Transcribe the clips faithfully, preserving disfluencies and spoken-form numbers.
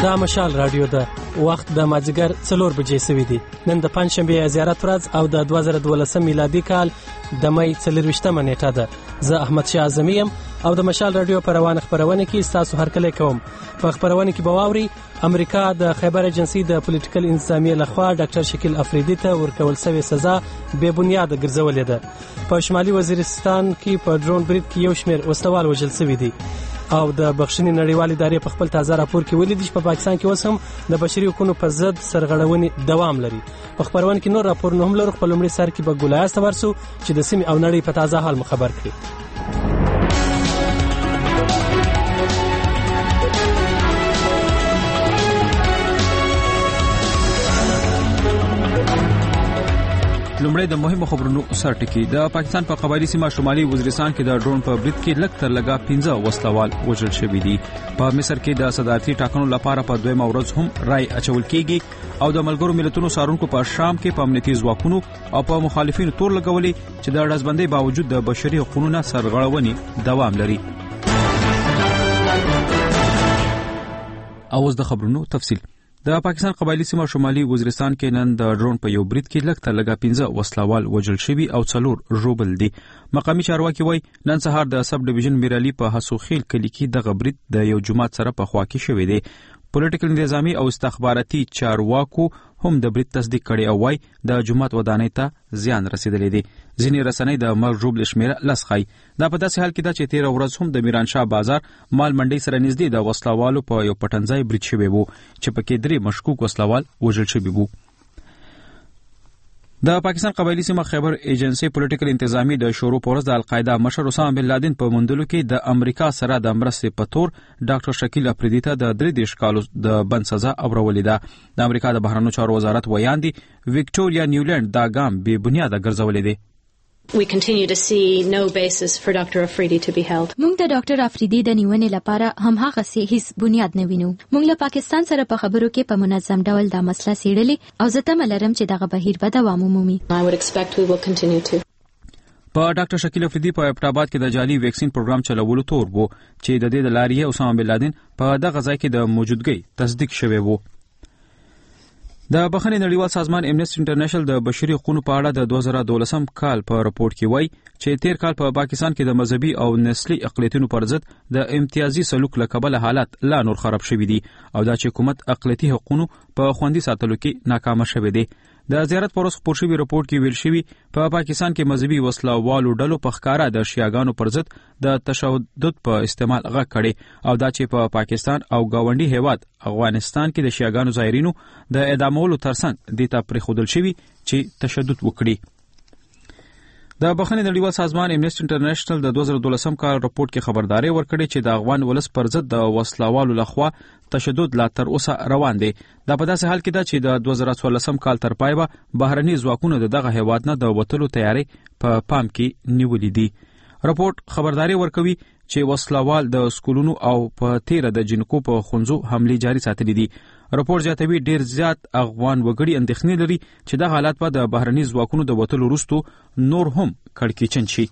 دا مشال رادیو ده. وخت د مازیګر څلور بجې سوي دي. نن د پنځشنبه زیارت ورځ او د دوه زره دولسم میلادي کال د مې څلرویشتمه نیټه ده. زه احمد شاه اعظمي یم او د مشال رادیو په روانه خبرونه کې تاسو هرکلی کوم. په خبرونه کې به واوري امریکا د خیبر ایجنسی د پولیټیکل انتظامیه لخوا ډاکټر شکیل افریدي ته ورکول شوې سزا بې بنیاده ګرځولې ده. په شمالي وزیرستان کې په ډرون برید کې یو شمېر وسلوال وژل شوي دي او د بخښنې نړیوالې ادارې په خپل تازه راپور کې ولیدل چې په پاکستان کې اوس هم د بشري حقوقو په ضد سرغړونې دوام لري. په خبرونه کې نور راپورونه هم لرو. خپل لومړي سر کې به ګولایست ورسو چې د سیمې او نړۍ په تازه حال مخبر کړي. لومړی د مهمو خبرونو سرټکی. د پاکستان په قبایلی سیمه شمالي وزیرستان کې د ډرون په برید کې لږ تر لږه پنځه وسلوال وژل شوي دي. په مصر کې د صدارتي ټاکنو لپاره په دویمه ورځ هم رای اچول کېږي او د ملګرو ملتونو څارونکو په شام کې په امنیتي ځواکونو او په مخالفینو تور لګولي چې د ډزبندۍ باوجود د بشري حقوقو نه سرغړونې دوام لري. اوس د خبرونو تفصیل. د پاکستان قبایلی سیمه شمالي وزیرستان کې نن د ډرون په یو برید کې لږ تر لږه پنځه وسلوال وژل شوي او څلور ژوبل دي. مقامي چارواکي وایي نن سهار د سب ډیویژن میرالي په حسوخیل کلي کې دغه برید د یو جماعت سره په خوا کې شوی دی. پولیټیکل نظامی او استخباراتي چارواکو هم د برید تصدیق کړي او وایي د جماعت ودانۍ ته زیان رسیدلی دی. ځینې رسنۍ د مرګ ژوبل شمیره لس ښایي. دا په داسې حال کې ده چې تیره ورځ هم د میرانشاه بازار مال منډۍ سره نږدې د وسلوالو په یو پټنځای برید شوی وو چې پکې درې مشکوک وسلوال وژل شوي وو. د پاکستان قبایلی سیمه خیبر ایجنسی پولیټیکل انتظامی د شروع پورز د القاعده مشر اسامه بن لادن په موندلو کې د امریکا سره د مرستې په تور ډاکټر شکیل افریدي ته د درې دیرش کالو د بند سزا اورولې ده. د امریکا د بهرنیو چارو وزارت ویاندي وکټوریا نیولند دا ګام بې بنیاده ګرځولې دی. We continue to see no basis for Doctor Afridi to be held. موږ د ډاکټر افریدي د نیونې لپاره هم هغه سي هیڅ بنیاد نه وینو. موږ له پاکستان سره په خبرو کې په منظم ډول دا مسله څېړلې او زه تمه لرم چې دغه بهیر به دوام ومومي. I would expect we will continue to. په ډاکټر شکیل افریدي په ابټاباد کې د جعلي ویکسین پروګرام چلولو تور وو چې د دې د لارې اسامه بن لادن په دغه ځای کې د موجودګۍ تصدیق شوی وو. د بخښنې نړیوال سازمان امنیسټي انټرنیشنل د بشري حقوقو په اړه د دوه زره دولسم کال په راپور کې وایي چې تیر کال په پاکستان کې د مذهبي او نسلي اقلیتونو پر ضد د امتیازي سلوک له کبله حالات لا نور خراب شوي دي او دا چې حکومت اقلیتي حقوقو په خوندي ساتلو کې ناکامه شوی دی. د زیارت پر وروسته خپور شوي راپور کې ویل شوي په پا پاکستان کې مذهبي وسلوالو ډلو په ښکاره د شیعاګانو پر ضد د تشدد په استعمال غږ کړي او دا چې په پا پاکستان او گاونډي هیواد افغانستان کې د شیعاګانو ظاهرینو د اعدامولو ترڅنګ دې ته پرېښودل شوي چې تشدد وکړي. د بخښنې نړیوال سازمان امنیسټي انټرنیشنل د دوه زره دولسم کال راپور کې خبرداري ورکړې چې د افغان ولس پر ضد د وسلوالو لخوا تشدد لا تر اوسه روان دی. دا په داسې حال کې ده چې د دوه زره څوارلسم کال تر پای به بهرني ځواکونه د دغه هیواد نه د وتلو تیاری په پام کې نیولې دي. راپور خبرداري ورکوي چې وسلوال د سکولونو او په تیره د جنکو په خونځو حملې جاري ساتلې دي. راپور زیاتوي ډیر زیات افغان وګړي اندېښنې لري چې دا حالات به د بهرني ځواکونو د وتلو وروسته نور هم کړکېچن شي.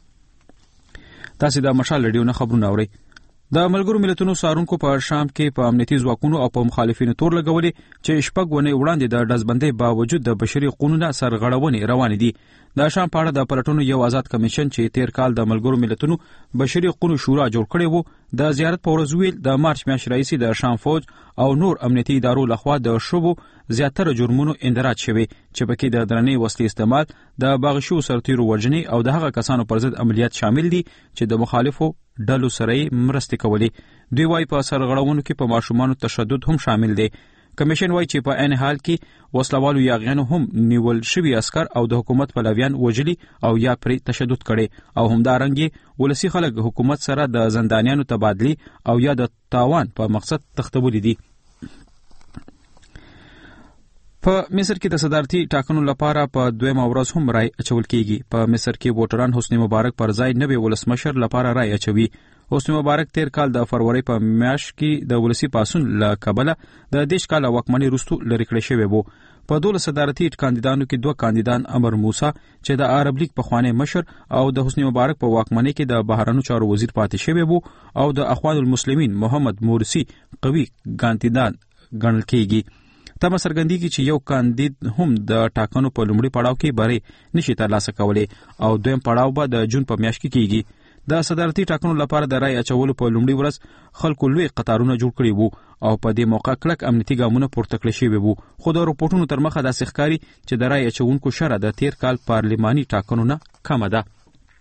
تاسو د مشال رادیو نه خبرونه اورئ. د ملګرو ملتونو څارونکو په شام کې په امنیتي ځواکونو او په مخالفینو تور لګولي چې شپږ ونې وړاندې د ډزبندۍ باوجود د بشري حقوقو نه سرغړونې روانې دي. د شام په اړه د پلټنو یو آزاد کمیشن چې تیر کال د ملګرو ملتونو بشري حقوقو شورا جوړ کړی وو د زیارت په ورځ ویل د مارچ میاشتې راهیسې د شام فوج او نور امنیتي ادارو لخوا د شوبو زیاتره جرمونو اندراج شوي چې پکې د درنې وسلې استعمال، د باغشو سرتیرو وژنې او د هغه کسانو پر ضد عملیات شامل دي چې د مخالفو ډلو سره مرستې کولې. دوی وايي په سرغړونو کې په ماشومانو تشدد هم شامل دی. کمیشن وايي چې په عین حال کې وسلوالو یاغیانو هم نیول شوي عسكر او د حکومت پلویان وژلي او یا پرې تشدد کړي او همدارنګه ولسی خلک حکومت سره د زندانیانو تبادلی او یا د تاوان په مقصد تختولي دي. په مصر کې د صدارتي ټاکنو لپاره په دویمه ورځ هم رای اچول کیږي. په مصر کې ووټران حسنی مبارک پر ځای نوی ولسمشر لپاره رای اچوي. حسنی مبارک تیر کال د فروری په میاشت کې د ولسی پاسون له کبله د دیش کال واکمنۍ وروسته لری کړی شوی وو. په دولس صدارتي کاندیدانو کې دوه کاندیدان امر موسی چې د عرب لیگ په خوانی مشر او د حسنی مبارک په واکمنۍ کې د بهرنیو چارو وزیر پاتې شوی وو او د اخوان المسلمین محمد مورسی قوي کاندیدان ګڼل کیږي. تمه څرګندېږي چې یو کاندید هم د ټاکنو په لومړي پړاو کې بری نشي ترلاسه کولی او دویم پړاو به د جون په میاشت کې کیږي. د صدارتي ټاکنو لپاره د رای اچولو په لومړي ورځ خلکو لوی قطارونه جوړ کړي وو او په دې موقع کلک امنیتي ګامونه پورته کړل شوي وو. خو د راپورټونو تر مخه داسې ښکاري چې د رای اچونکو شره د تیر کال پارلماني ټاکنو نه کمه ده.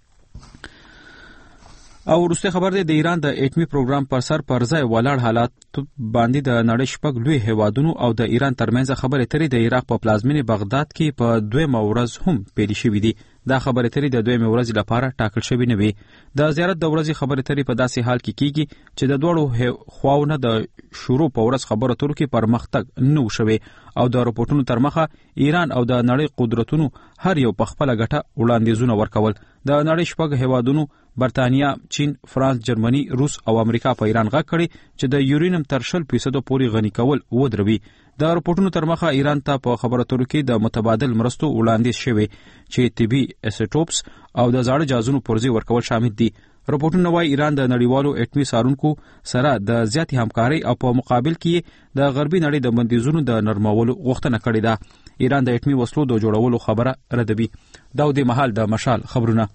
او وروسته خبر دی د ایران د اټومي پروګرام پر سر پر ځای ولاړ حالات باندې د نړۍ شپږ لوی هیوادونو او د ایران ترمنځ خبرې اترې د عراق په پلازمینې بغداد کې په دویمه ورځ هم پیل شوې دي. دا خبرې اترې د دویمه ورځې لپاره ټاکل شوې نه وي. د زیارت د ورځې خبرې اترې په داسې حال کې کیږي چې د دوړو خواونه د شروع په ورځ خبرو اترو کې پرمختګ نه وشوي او د راپورټونو تر مخه ایران او د نړۍ قدرتونو هر یو په خپل ګټه وړاندیزونه ورکول. د نړۍ شپږ هیوادونو برتانیا، چین، فرانس، جرمني، روس او امریکا په ایران غږ کړي چې د یورینیم تر شل فیصدو پورې غني کول ودروي. د راپورټونو تر مخه ایران ته په خبرو اترو کې د متبادل مرستو وړاندیز شوی چې طبي اسټوپس او د زاړه جهازونو پرزې ورکول شامل دي. راپورټونه وايي ایران د نړیوالو اټومي سارونکو سره د زیاتې همکارۍ او په مقابل کې د غربي نړۍ د بندیزونو د نرمولو غوښتنه کړې ده. ایران د اټومي وسلو د جوړولو خبره ردوي. دا د مهال د مشال خبرونه.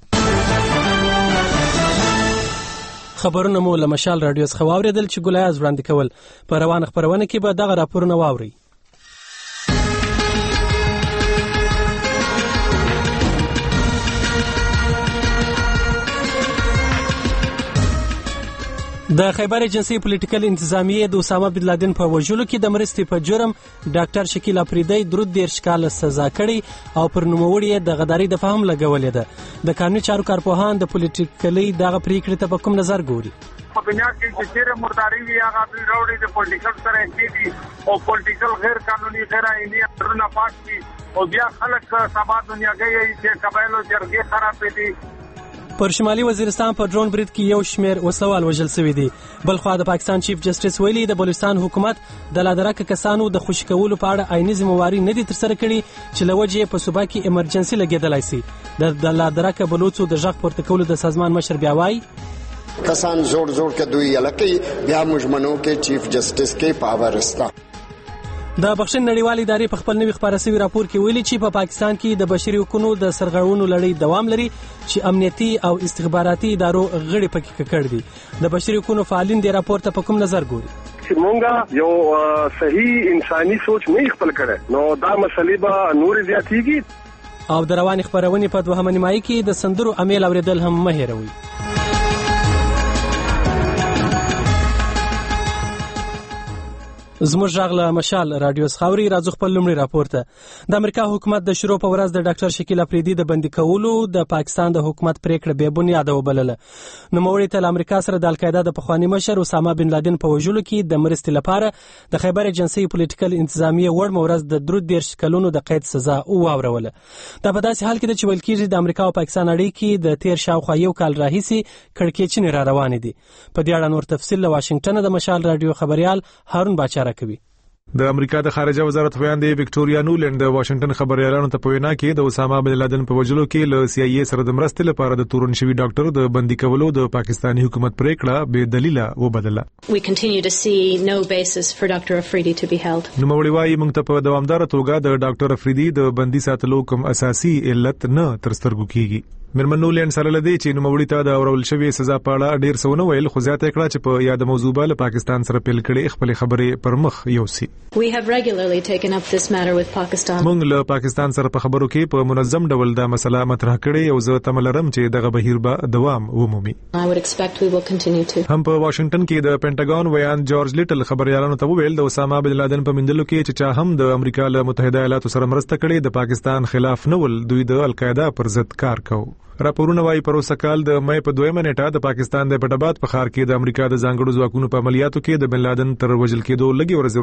خبرونه مو له مشال رادیو څخه واوریدل چې ګولایاز وړاندې کول. په روانه خبرونه کې به دغه راپورونه واوري. د خیبر ایجنسی پولیټیکل انتظامیه د اسامه بن لادن په وژلو کې د مرستې په جرم ډاکټر شکیل افریدی درود دیرش کال سزا کړي او پر نوموړي د غداري د فهم لګولې ده. د قانوني چارو کارپوهان د پولیټیکلي دغه پریکړې ته په کوم نظر ګوري؟ په دنیا کې چې چیرې مرداري وي هغه دوی راوړي د پولیټیکل سره کېږي او پولیټیکل غیر قانوني غیر آئیني امرونه پاس دي او بیا خلک سبا دنیا کې چې قبایلو جرګې خرابې دي. پر شمالي وزیرستان په ډرون برید کې یو شمیر وسلوال وژل شوي دي. بلخوا د پاکستان چیف جسټس ویلي د بلوچستان حکومت د لادرکه کسانو د خوشی کولو په اړه عیني ذمہواری نه دي ترسره کړي چې لوجه په صوبا کې ایمرجنسي لګیدلای شي. د لادرکه بلوچو د ژغ پورته کولو د سازمان مشر بیا وایي کسان زور زور کې دوی الکه بیا مجمنو کې چیف جسټس کې پاور استا. د بخښنې نړیوالې ادارې په خپل نوي خپاره شوي راپور کې ویلي چې په پاکستان کې د بشري حقوقو د سرغړونو لړۍ دوام لري چې امنیتي او استخباراتي ادارو غړي پکې ککړ دي. د بشري حقوقو فعالین د راپور ته په کوم نظر ګوري؟ چې مونږه یو صحیح انساني سوچ نه خپل کړي نو دا مسلې به نور زیاتېږي. او د روانې خبرونې په دوهمه نیمایي کې د سندرو امیل اوریدل هم مه هېروئ. زموږ غاغله مشال رادیو خاوري راځو خپل لومړی راپور ته. د امریکا حکومت د شروع په ورځ د ډاکټر شکیل افریدی د بندي کولو د پاکستان د حکومت پریکړه به بنیاده وبلله. نوموړي ته امریکا سره د القاعده د پخوانی مشر اسامه بن لادن په وژلو کې د مرستې لپاره د خیبر ایجنسی پولیټیکل انتظامیه وړ مورز د درود دیرش کلونو د قید سزا واوروله. دا په داسې حال کې چې ویل کېږي د امریکا او پاکستان اړیکې د تیر شاوخوا یو کال راهیسي کړکېچنې را روانې دي. په دې اړه نور تفصیل له واشنگټن د مشال رادیو خبريال هارون باچا کوي. د امریکا د خارجه وزارت ویاندې وکټوریا نولند د واشنگټن خبريالانو ته په وینا کې د اسامه بن لادن په وژلو کې له سی آی ای سره د مرستې لپاره د تورن شوی ډاکټر د بندي کولو د پاکستاني حکومت پریکړه بې دلیله وبدله. We continue to see no basis for Doctor Afridi to be held. نو مولوی وايي موږ ته په دوامدار توګه د ډاکټر افریدی د بندي ساتلو کوم اساسي علت نه تر سترګو کیږي. مرمن نولند سره لدی چې نو مولوی ته د اورول شوی سزا په اړه ډیر څونه ویل خو زیاته کړه چې په یاد موضوع بل پاکستان سره پیل کړي خپل خبرې پر مخ یوسي. We have regularly taken up this matter with Pakistan. موږ له پاکستان سره په خبرو کې په منظم ډول دا مسله مطرح کړې او زه تملرم چې دغه بهیر به دوام ومومي. I would expect we will continue to. هم په واشنگټن کې د پینټاګون ویان جورج لیټل خبريالانو ته ویل د اسامه بن لادن په مندلو کې چې چا هم د امریکا له متحده ایالاتو سره مرسته کړې د پاکستان خلاف نه ول دوی د القاعده پر ضد کار کوي. راپورونه وايي پروسه کال د مې په دویمه نیټه د پاکستان د پټاباد په ښار کې د امریکا د ځانګړو ځواکونو په عملیاتو کې د بن لادن تر وژل کېدو لګي ورځ وروسته ډاکټر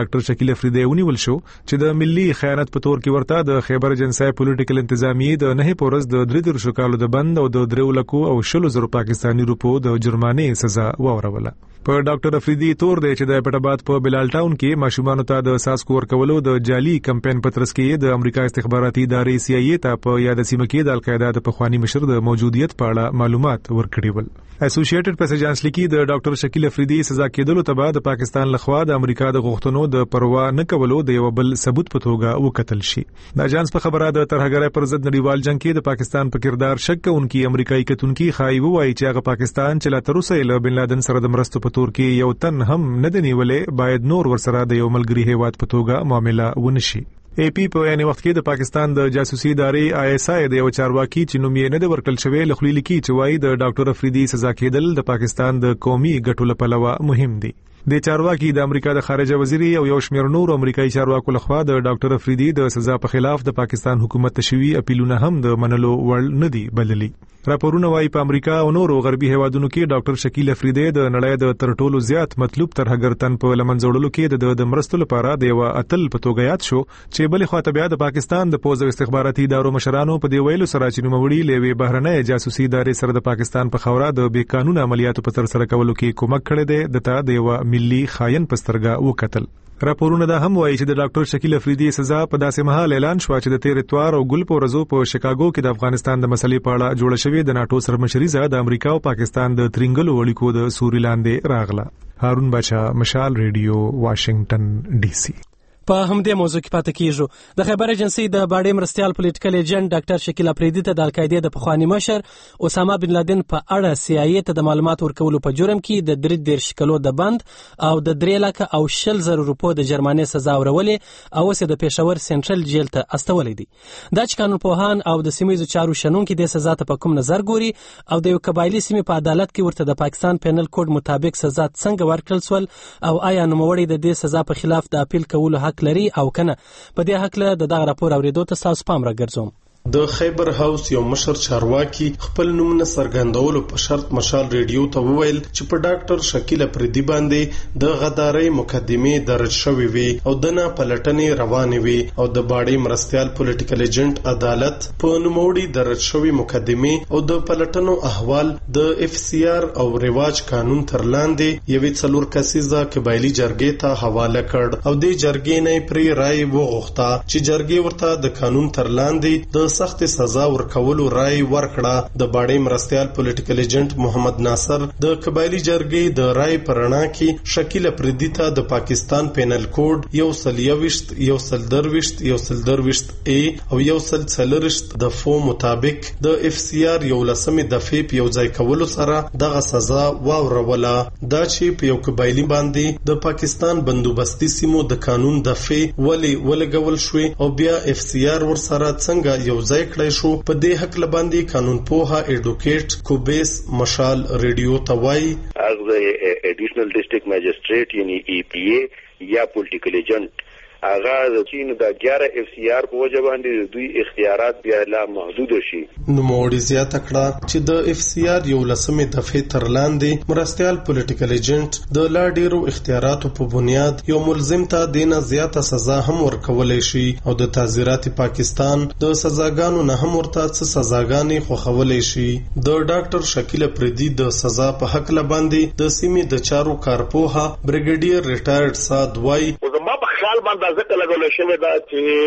ډاکټر شکیل افریدی ونیول شو چې د ملي خیانت په تور کې ورته د خیبر جنسای پولیټیکل انتظامیې د نه پورز د درې درشو کالو د بند او د درو لکو او شلو زرو پاکستاني روپو د جرمانې سزا واوروله. په ډاکټر افریدی تور دی چې د پټ آباد په بلال ټاون کې ماشومان ته د ساسکو ورکولو د جعلي کمپاین پترس کې د امریکا استخباراتي ادارې سی آی ای ته په یاد سیمه کې د القاعده د پخوانی مشر د موجودیت په اړه معلومات ورکړي ول. اسوسییټډ پریس ایجنس لیکي د ډاکټر شکیل افریدی سزا کېدلو ته بعد پاکستان لخوا د امریکا د غوښتنو د پروا نه کولو د یو بل ثبوت په توګه وکتل شي. د اجانس په خبره د ترهګرۍ پر ضد نړیوال جنگ کې د پاکستان په کردار شک کوونکی امریکایي کتونکي خایي وایي چې هغه پاکستان چې لا تر اوسه له بن لادن سره د مرستو په تور کې یو تن هم نه دی نیولې باید نور ورسره د یو ملګری هیواد په توګه معاملې ونشي. اے پی په یاني وخت کې د پاکستان د جاسوسي ادارې آی اس آی د یو چارواکي چې نوم یې نه د ورکل شوی لخوا لیکي چې وایي د ډاکټر افریدی سزا کېدل د پاکستان د قومي ګټو لپاره مهم دي. د چارواکي د امریکا د خارجه وزیر او یو شمېر نور امریکایي چارواکو لخوا د ډاکټر افریدی د سزا په خلاف د پاکستان حکومت تشوي اپیلونه هم د منلو وړ نه دي بللي. راپورونه وايي په امریکا او نورو غربي هیوادونو کې ډاکټر شکیل افریدی د نړۍ د تر ټولو زیات مطلوب ترهګرتن په لمنځوړلو کې د مرستو لپاره د یو اتل په توګه یاد شو چې بلې خواته بیا د پاکستان د پوز او استخباراتي ادارو مشرانو په دی ویلو سره چې نوموړي لوي بهرنۍ جاسوسي ادارې سره د پاکستان په خوره د بې قانونه عملیاتو په تر سره کولو کې کومک کړی دی د تا د یو ملي خاين پسترګه وکتل. راپورونه دا هم وایي چې د ډاکټر شکیل افریدی سزا په داسې مهال اعلان شو چې د تیر اتوار او ګل په ورځو په شیکاګو کې د افغانستان د مسلې په اړه جوړ شوی د ناتو سرمشري د امریکا او پاکستان د ترنګلو اړیکو د سوري لاندې راغله. هارون بچا، مشال ریډیو، واشنگټن ډي سي. په همدې موضوع کې پاتې کیږو. د خیبر ایجنسی د باډي مرستيال پولیټیکل ایجنټ ډاکټر شکیل افریدی ته د القاعده د پخوانی مشر اسامه بن لادن په اړه سی آی ای ته د معلومات ورکولو په جرم کې د درې دیرش کلو د بند او د درې لکه او شل زر روپو د جرمانې سزا ورولې او اوس د پېښور سنټرل جیل ته استولې دي. دا چې قانون پوهان او د سیمایي چارو شنونکو د سزا ته په کوم نظر ګوري او د یو قبایلی سیمې په عدالت کې ورته د پاکستان پینل کوډ مطابق سزا څنګه ورکړل سول او آیا نوموړي د دې سزا په خلاف د اپیل کولو حق لري او کنه. په دې حق له دغه راپور اوریدو ته تاسو پام راګرځوم. د خیبر هاوس یو مشر چارواکي خپل نوم نه څرګندولو په شرط مشال ریډیو ته وویل چې په ډاکټر شکیل افریدی باندې د غدارۍ مقدمه درج شوې وي او د نه پلټنې روانې وي او د باډي مرستيال پولیټیکل ایجنټ عدالت په نوموړي درج شوې مقدمه او د پلټنو احوال د اف سی آر او رواج قانون تر لاندې یوې څلور کسیزه قبایلی جرګې ته حواله کړ او د جرګې نه پرې رائے وغوښته چې جرګې ورته د قانون تر لاندې د سخت سزا ورکولو رائے ورکړه. د باډي مرستيال پولیټیکل ایجنټ محمد ناصر د قبایلی جرګې د رائے پرنا کې شکیل افریدی ته د پاکستان پینل کوډ یو سل یوشت یو سل دروشت یو سل دروشت ا او یو سل څلورشت د فو مطابق د اف سی آر یو لسمه دفعه په یو ځای کولو سره دغه سزا واوروله. دا چې په یو قبایلی باندې د پاکستان بندوبستي سیمو د قانون دفعه ولی ولګول شوې او بیا اف سی آر ور سره څنګه یو ځای کړی شو. په دې حق لباندې قانون پوها ایډوکیټ کوبیس مشال ریډیو ته وایي از ایډیشنل ډیسټریکټ ماجسټریټ یعنی ای پی ای یا پولیټیکل ایجنټ هغه د چین د اګیاره اف سی آر په وجه باندې دوی اختیارات بیا لا محدود شي. نو موړي زیاته کړه چې د اف سی آر یو لسمه دفعه تر لاندې مرستيال پولیټیکل ایجنټ د لا ډیرو اختیاراتو په بنیاد یو ملزم ته دینه زیاته سزا هم ورکولای شي او د تعزیرات پاکستان د سزاګانو نه هم ورته څه سزاګانې خوښولای شي. د ډاکټر شکیل افریدی د سزا په حق لباندې د سیمې د چارو کارپوها بریګیډیر ریټایرډ ساد وای خیال باندې ځکه لګول شوی دا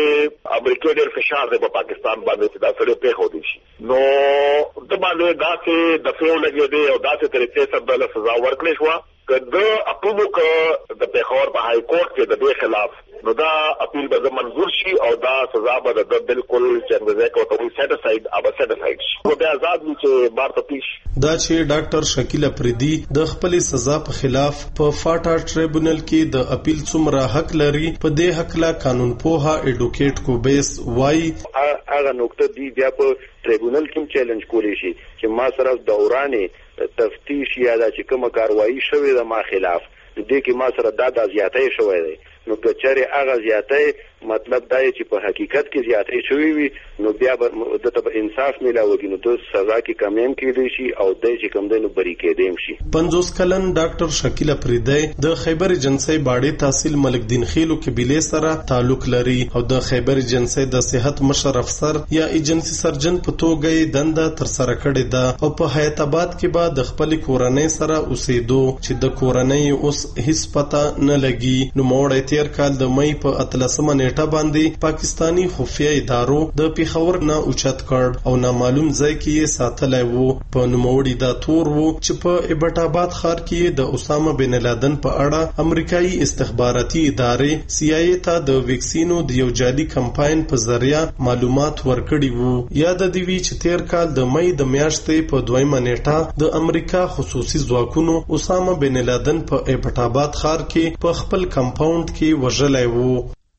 چې امریکا ډېر فشار دی په پاکستان باندې چې دا سره په خو دي شي نو د باندې دا چې د فیو لګي دی او دا چې طریقې سره د سزا ورکړې شو کله اپلو ک د پیښور په های کورټ کې د دې خلاف نو دا اپیل به منظور شي او دا سزا به د بالکل څنګه کو ته سیټیساید ابا سیټیساید شي او د آزاد چې بار ته پیش دا چې ډاکټر شکیل افریدی د خپل سزا په خلاف په فاټا ټریبونل کې د اپیل څومره حق لري په دې حق لا قانون پوها ایډوکیټ کوبیس وای هغه نقطه دی بیا په ټریبونل کې چیلنج کولی شي چې ما سره دورانه تفتیش یا د کومه کاروایی شوې د ما خلاف د دې کې ما سره دا د زیاتې شوې ده نو کچره هغه زیاتې مطلب دا چې په حقیقت کې زیاتې شوې وي نو بیا به دته انصاف ملاوي نو د سزا کې کمیم کېدی شي او د چې کم دنو بری کېدیم شي. پنځوس کلن ډاکټر شکیل افریدی د خیبر ایجنسی باډي تحصیل ملک دین خیلو قبیله سره تعلق لري او د خیبر ایجنسی د صحت مشر افسر یا ایجنسی سرجن په توګه دنده تر سره کړې ده او په حیات آباد کې به د خپل کورنۍ سره اوسېدو چې د کورنۍ اوس هیڅ پته نه لګي. نو موړی تیر کال د مې په اتلسمه نیټه باندې پاکستانی خفیه ادارو د پیښور نه اوچت کړ او نامعلوم ځای کې یې ساتلی وو. په نوموړي دا تور وو چې په ایبټ آباد ښار کې د اسامه بن لادن په اړه امریکایي استخباراتي ادارې سی آی ای ته د ویکسینو د یو جعلي کمپاین په ذریعہ معلومات ورکړي وو. یاد دی وی چې تیر کال د مې د میاشتې په دویمه نیټه د امریکا خصوصي ځواکونو اسامه بن لادن په ایبټ آباد ښار کې په خپل کمپاوند کې وژلی وو.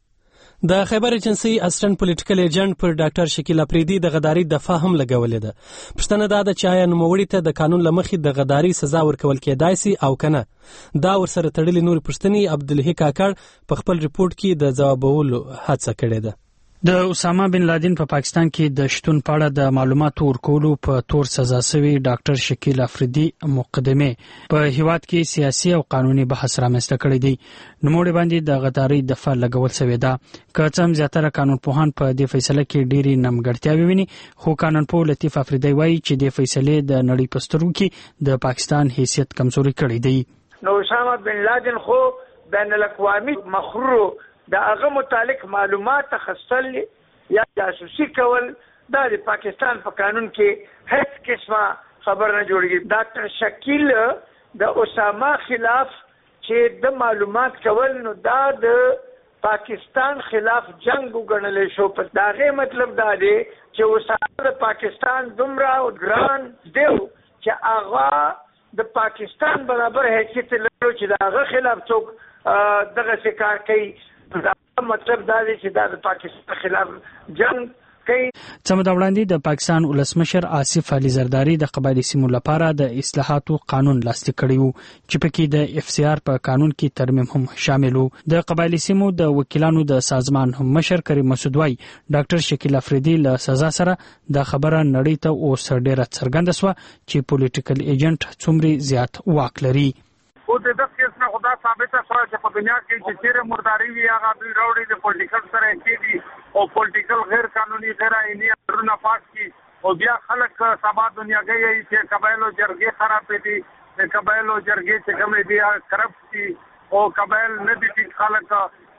د خیبر ایجنسی اسسټنټ پولیټیکل ایجنټ پر ډاکټر شکیل افریدی د غداري دفاع هم لګولې ده. پښتنه دا د چا نوموړي ته د قانون لمخې د غداري سزا ورکول کېدای سي او کنه. دا ورسره تړلې نور پښتني عبدالحی کاکړ په خپل ریپورت کې د جوابولو هڅه کړې ده. د اسامه بن لادن په پاکستان کې د شتون په اړه د معلوماتو ورکولو په تور سزا شوی ډاکټر شکیل افریدی مقدمه په هیواد کې سیاسي او قانوني بحث رامنځته کړی دی. نوموړي باندې د غداري دفاع لګول شوی ده. که څه هم زیاتره قانون پوهان په دې فیصله کې ډېری نیمګړتیاوې ویني خو قانونپوه لطیف افریدی وایي چې د فیصلې د نړۍ په سترګو کې د پاکستان حیثیت کمزوري کړی دی. نو اسامه بن لادن خو بین الاقوامی مخرو د هغه متعلق معلومات تخصل یا جاسوسي کول دا د پاکستان په قانون کې هیڅ قسمه خبر نه جوړیږي. ډاکټر شکیل د اسامه خلاف چې د معلومات کول نو دا د پاکستان خلاف جنگ وګڼل شو. په داغه مطلب دا دی چې اسامه د پاکستان دومره ګران دیو چې هغه د پاکستان برابر حیثیت لري چې داغه خلاف څوک دغه څه کوي. دا مطلب دا دی چې دا د پاکستان خلاف جنگ کوي. څه دا وړاندې د پاکستان ولسمشر آصف علي زرداری د قبایلی سیمو لپاره د اصلاحاتو قانون لاسلیک کړی وو چې پکې د اف سی آر په قانون کې ترمیم هم شامل وو. د قبایلی سیمو د وکیلانو د سازمان هم مشر کریم مسعود وای ډاکټر شکیل افریدی له سزا سره د خبره نړۍ ته اوس ډیره څرګنده شوه چې پولیټیکل ایجنټ څومره زیات واک لري. او د دغه کیس نه خدا ثابته شوه چې په دنیا کې چې چیرې مرداري وي هغه دوی راوړي د پولیټیکل سره کېدي او پولیټیکل غیر قانوني غیر آئینی امرونه پاس کی او بیا خلک سبا دنیا گئی چې قبایلو جرګې خراب دي د قبایلو جرګې چې کومې دي کرپټ دي او قبایل نه دي خلک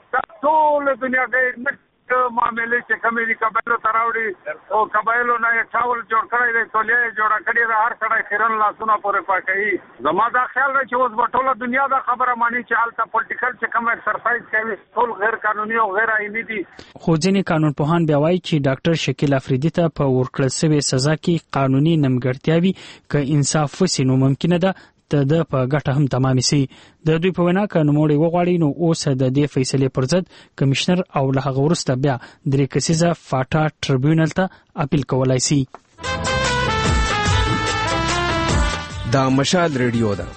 ټول دنیا گئی معاملې چې کومې دي قبایلو تراوړي او قبایلو نه ټاول جوړ کړی دی تولې جوړ کړی دی هر سړی خیرن لاسونه پورې پاکوي. زما دا خیال دی چې اوس به ټوله دنیا دا خبره مانی چې هلته پولیټیکل چې کوم ایکسرسایز کوي ټول غیر قانوني او غیر آئیني دي. خو ځینې قانون پوهان بیا وایي چې ډاکټر شکیل افریدي ته په ورکړل شوې سزا کې قانوني نیمګړتیاوې که انصاف وسي نو ممکنه ده د په ګټه هم تمامې سي. د دوی په وینا که نوموړی وغواړي نو اوس د دې فیصلې پر ضد کمشنر او له هغه وروسته بیا درې کسیزه فاټا ټریبیونل ته اپیل کولای سي. دا مشال ریډیو ده.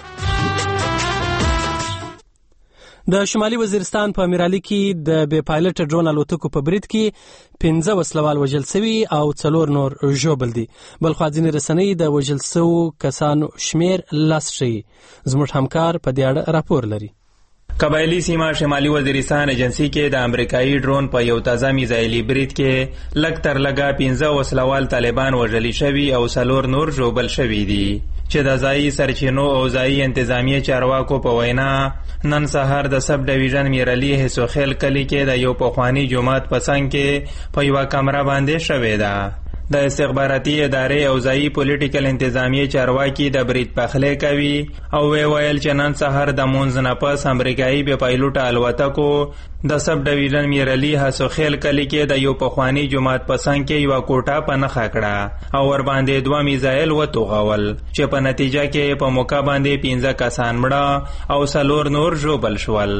د شمالي وزیرستان په امیرالي کې د بې پایلټ ډرون الوتکو په برید کې پنځه وسلوال وژل شوي او څلور نور ژوبل دي. بلخوا ځینې رسنۍ د وژل شوو کسانو شمیر لس ښیي. زموږ همکار په دې اړه راپور لري. قبایلی سیمه شمالي وزیرستان ایجنسی کې د امریکایي ډرون په یو تازه میزایلي برید کې لږ تر لږه پنځه وسلوال طالبان وژلي شوي او څلور نور ژوبل شوي دي چې د ځایي سرچینو او ځایي انتظامیه چارواکو په وینا نن سهار د سب ډیویژن میرالي هسوخیل کلی کې د یو پخواني جومات په څنګ کې په یوه کمره باندې شوې ده. د استخباراتي ادارې او ځایي پولیټیکل انتظامیه چارواکي د برید پخلی کوي او وی ویل چې نن سهار د مونځ نه پس امریکایي بې پایلوټه الوتکو د سب ډیویژن میرالي هسوخیل کلی کې د یو پخواني جومات په څنګ کې یوه کوټه په نښه کړه او ورباندې دوه میزایل وتوغول چې په نتیجه کې په موقع باندې پنځه کسان مړه او څلور نور ژوبل شول.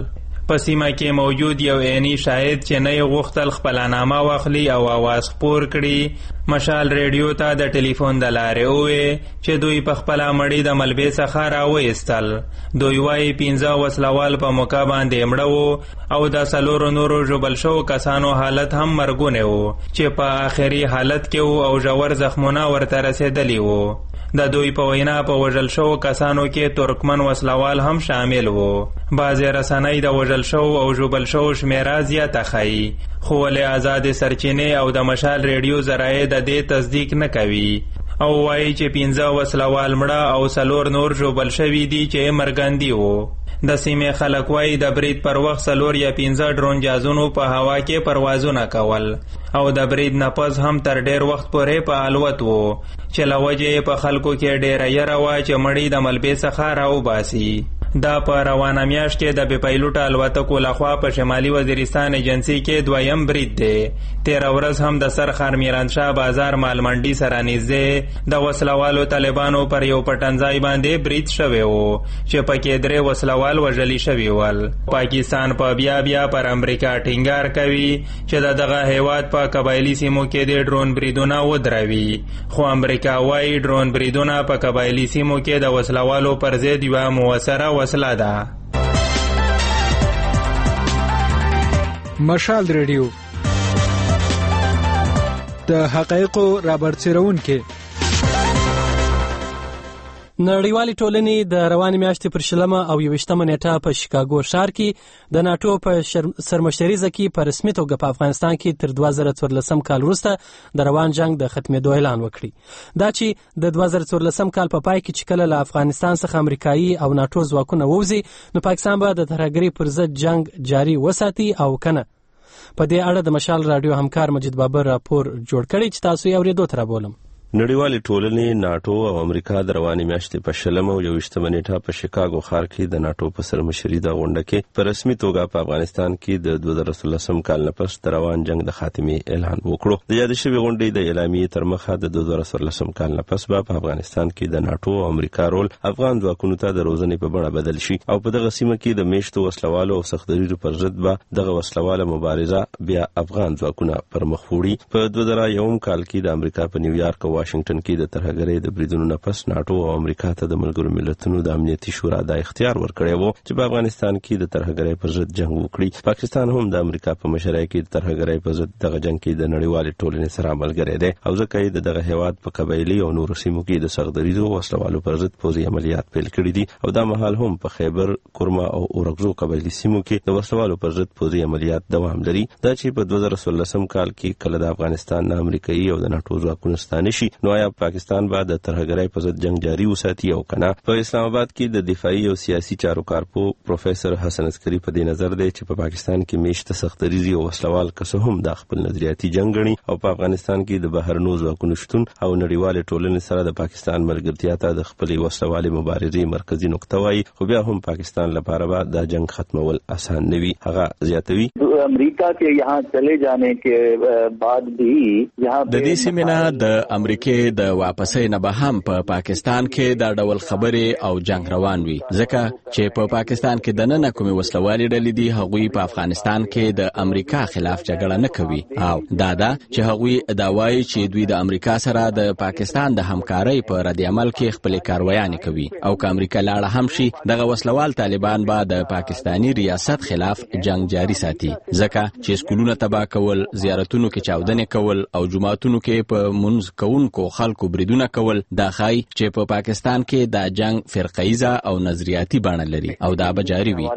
په سیمه کې موجود یو عیني شاهد چې نه یې غوښتل خپله نامه واخلي او اواز خپور کړي مشال ریډیو ته د ټلیفون د لارې وویل چې دوی په خپله مړي د ملبې څخه راوایستل. دوی وایي پنځه وسلوال په موقع باندې مړه وو او د څلورو نورو ژوبل شوو کسانو حالت هم مرګونی وو چې په آخري حالت کې وو او ژور زخمونه ورته رسېدلي وو. د دوی په وینا په وژل شوو کسانو کې ترکمن وسلوال هم شامل وو. بعضې رسنۍ د وژل شوو او ژوبل شوو شمیره زیاته ښیي، خو ولې آزادې سرچینې او د مشال ریډیو ذرایع د دې تصدیق نه کوي او وایي چې پنځه وسلوال مړه او څلور نور ژوبل شوي دي چې مرګندي وو. د سیمې خلک وایي د برید پر وخت څلور یا پنځه ډرون جازونو په هوا کې پروازونه کول او د برید نه پس هم تر ډیر وخت پورې په الوت وو چې له وجې په خلکو کې ډیره یره وه چې مړي د ملبې څخه راوباسي. دا په روانه میاشت کې د بې پیلوټه الوتکو لخوا په شمالي وزیرستان ایجنسي کې دویم برید دی. تیره ورځ هم د سرخر میرانشاه بازار مالمنډي سره نږدې د وسلوالو طالبانو پر یو پټنځای باندې برید شوی و چې پکې درې وسلوال وژلي شوي ول. پاکستان په پا بیا بیا پر امریکا ټینګار کوي چې د دغه هیواد په قبایلي سیمو کې د ډرون بریدونه ودروي، خو امریکا وایي ډرون بریدونه په قبایلي سیمو کې د وسلوالو پر ضد یوه موثره وسله ده. مشال ریډیو د حقایقو رابرسېرونکي. نړیوالې ټولنې د روانې میاشتې پر شلمه او یوویشتمه نیټه په شیکاګو ښار کې د ناټو په سرمشریزه کې په رسمي توګه په افغانستان کې تر دوه زره څوارلسم کال وروسته د روان جنگ د ختمېدو اعلان وکړي. دا چې د دوه زره څوارلسم کال په پای کې چې کله له افغانستان څخه امریکایي او ناټو ځواکونه ووځي، نو پاکستان به د ترهګرۍ پر ضد جنگ جاري وساتي او کنه. په دې اړه د مشال راډیو همکار مجید بابر راپور جوړ کړی چې تاسو یې اورېدو ته رابولم. نړیوالې ټولنې ناټو او امریکا د روانې میاشتې په شلمه او یوویشتمه نیټه په شیکاګو ښار کې د ناټو په سرمشرۍ د غونډه کې په رسمي توګه په افغانستان کې د دوه زره څوارلسم کال نه پس د روان جنگ د خاتمې اعلان وکړو. د یادې شوې غونډې د اعلامیې تر مخه د دوه زره څوارلسم کال نه پس به په افغانستان کې د ناټو او امریکا رول افغان ځواکونو ته د روزنې په بڼه بدل شي او په دغه سیمه کې د میشتو وسلوالو او سختدریزو پر ضد به دغه وسلواله مبارزه بیا افغان ځواکونه پر مخ وړي. په دوه زره یوم کال کې د امریکا په نیویارک او واشنگټن کې د ترهګرۍ د بریدونو نه پس ناټو او امریکا ته د ملګرو ملتونو د امنیتي شورا د اختیار ورکړی وو چې په افغانستان کې د ترهګرۍ پر ضد جنگ وکړي. پاکستان هم د امریکا په مشرۍ کې د ترهګرۍ پر ضد دغه جنگ کې د نړیوالې ټولنې سره ملګری دی او ځکه یې دغه هیواد په قبایلي او نورو سیمو کې د سختدریزو وسلوالو پر ضد پوځي عملیات پیل کړي دي او دا مهال هم په خیبر، کورما او اورغزو قبایلي سیمو کې د وسلوالو پر ضد پوځي عملیات دوام لري. دا چې په دوه زره څوارلسم کال کې کله د افغانستان نه امریکایي او د ناټو ځواکونه ستانه شي، نو آیا پاکستان به د ترهګرۍ پر ضد جنگ جاري وساتي او کنه؟ په اسلام آباد کې د دفاعي او سیاسي چارو کارپو پروفیسور حسن عسکري په دې نظر دی چې په پاکستان کې میشته سختدریزي او وسلوال کسه هم د خپل نظریاتي جنگ غني او په افغانستان کې د بهرنو ځواکونو شتون او نړیوالې ټولنې سره د پاکستان ملګرتیا ته د خپل وسلوالي مبارزې مرکزی نقطه وایي، خو بیا هم پاکستان لپاره به د جنگ ختمول آسان نه وي. هغه زیاتوي امریکا के यहाँ चले जाने के बाद भी यहाँ د دې سیمه د امریکای د واپسې نه به هم په پاکستان کې د ډول خبرې او جنگ روان وي، ځکه چې په پاکستان کې د نن کومې وسلوالې ډلې دي هغوی په افغانستان کې د امریکا خلاف جګړه نه کوي او دا ده چې هغوی دا وایي چې دوی د امریکا سره د پاکستان د همکارۍ په رد عمل کې خپل کاروایانې کوي او که امریکا لاړه هم شي دغه وسلوال طالبان به د پاکستانی ریاست خلاف جنگ جاري ساتي، ځکه چې سکولونه تباه کول، زیارتونو کې چاودنې کول او جماعتونو کې په منځ کوونکو خلکو بریدونه کول دا ښایي چې په پاکستان کې دا جنگ فرقه‌ایزه او نظریاتي بڼه لري او دا به جاري وي.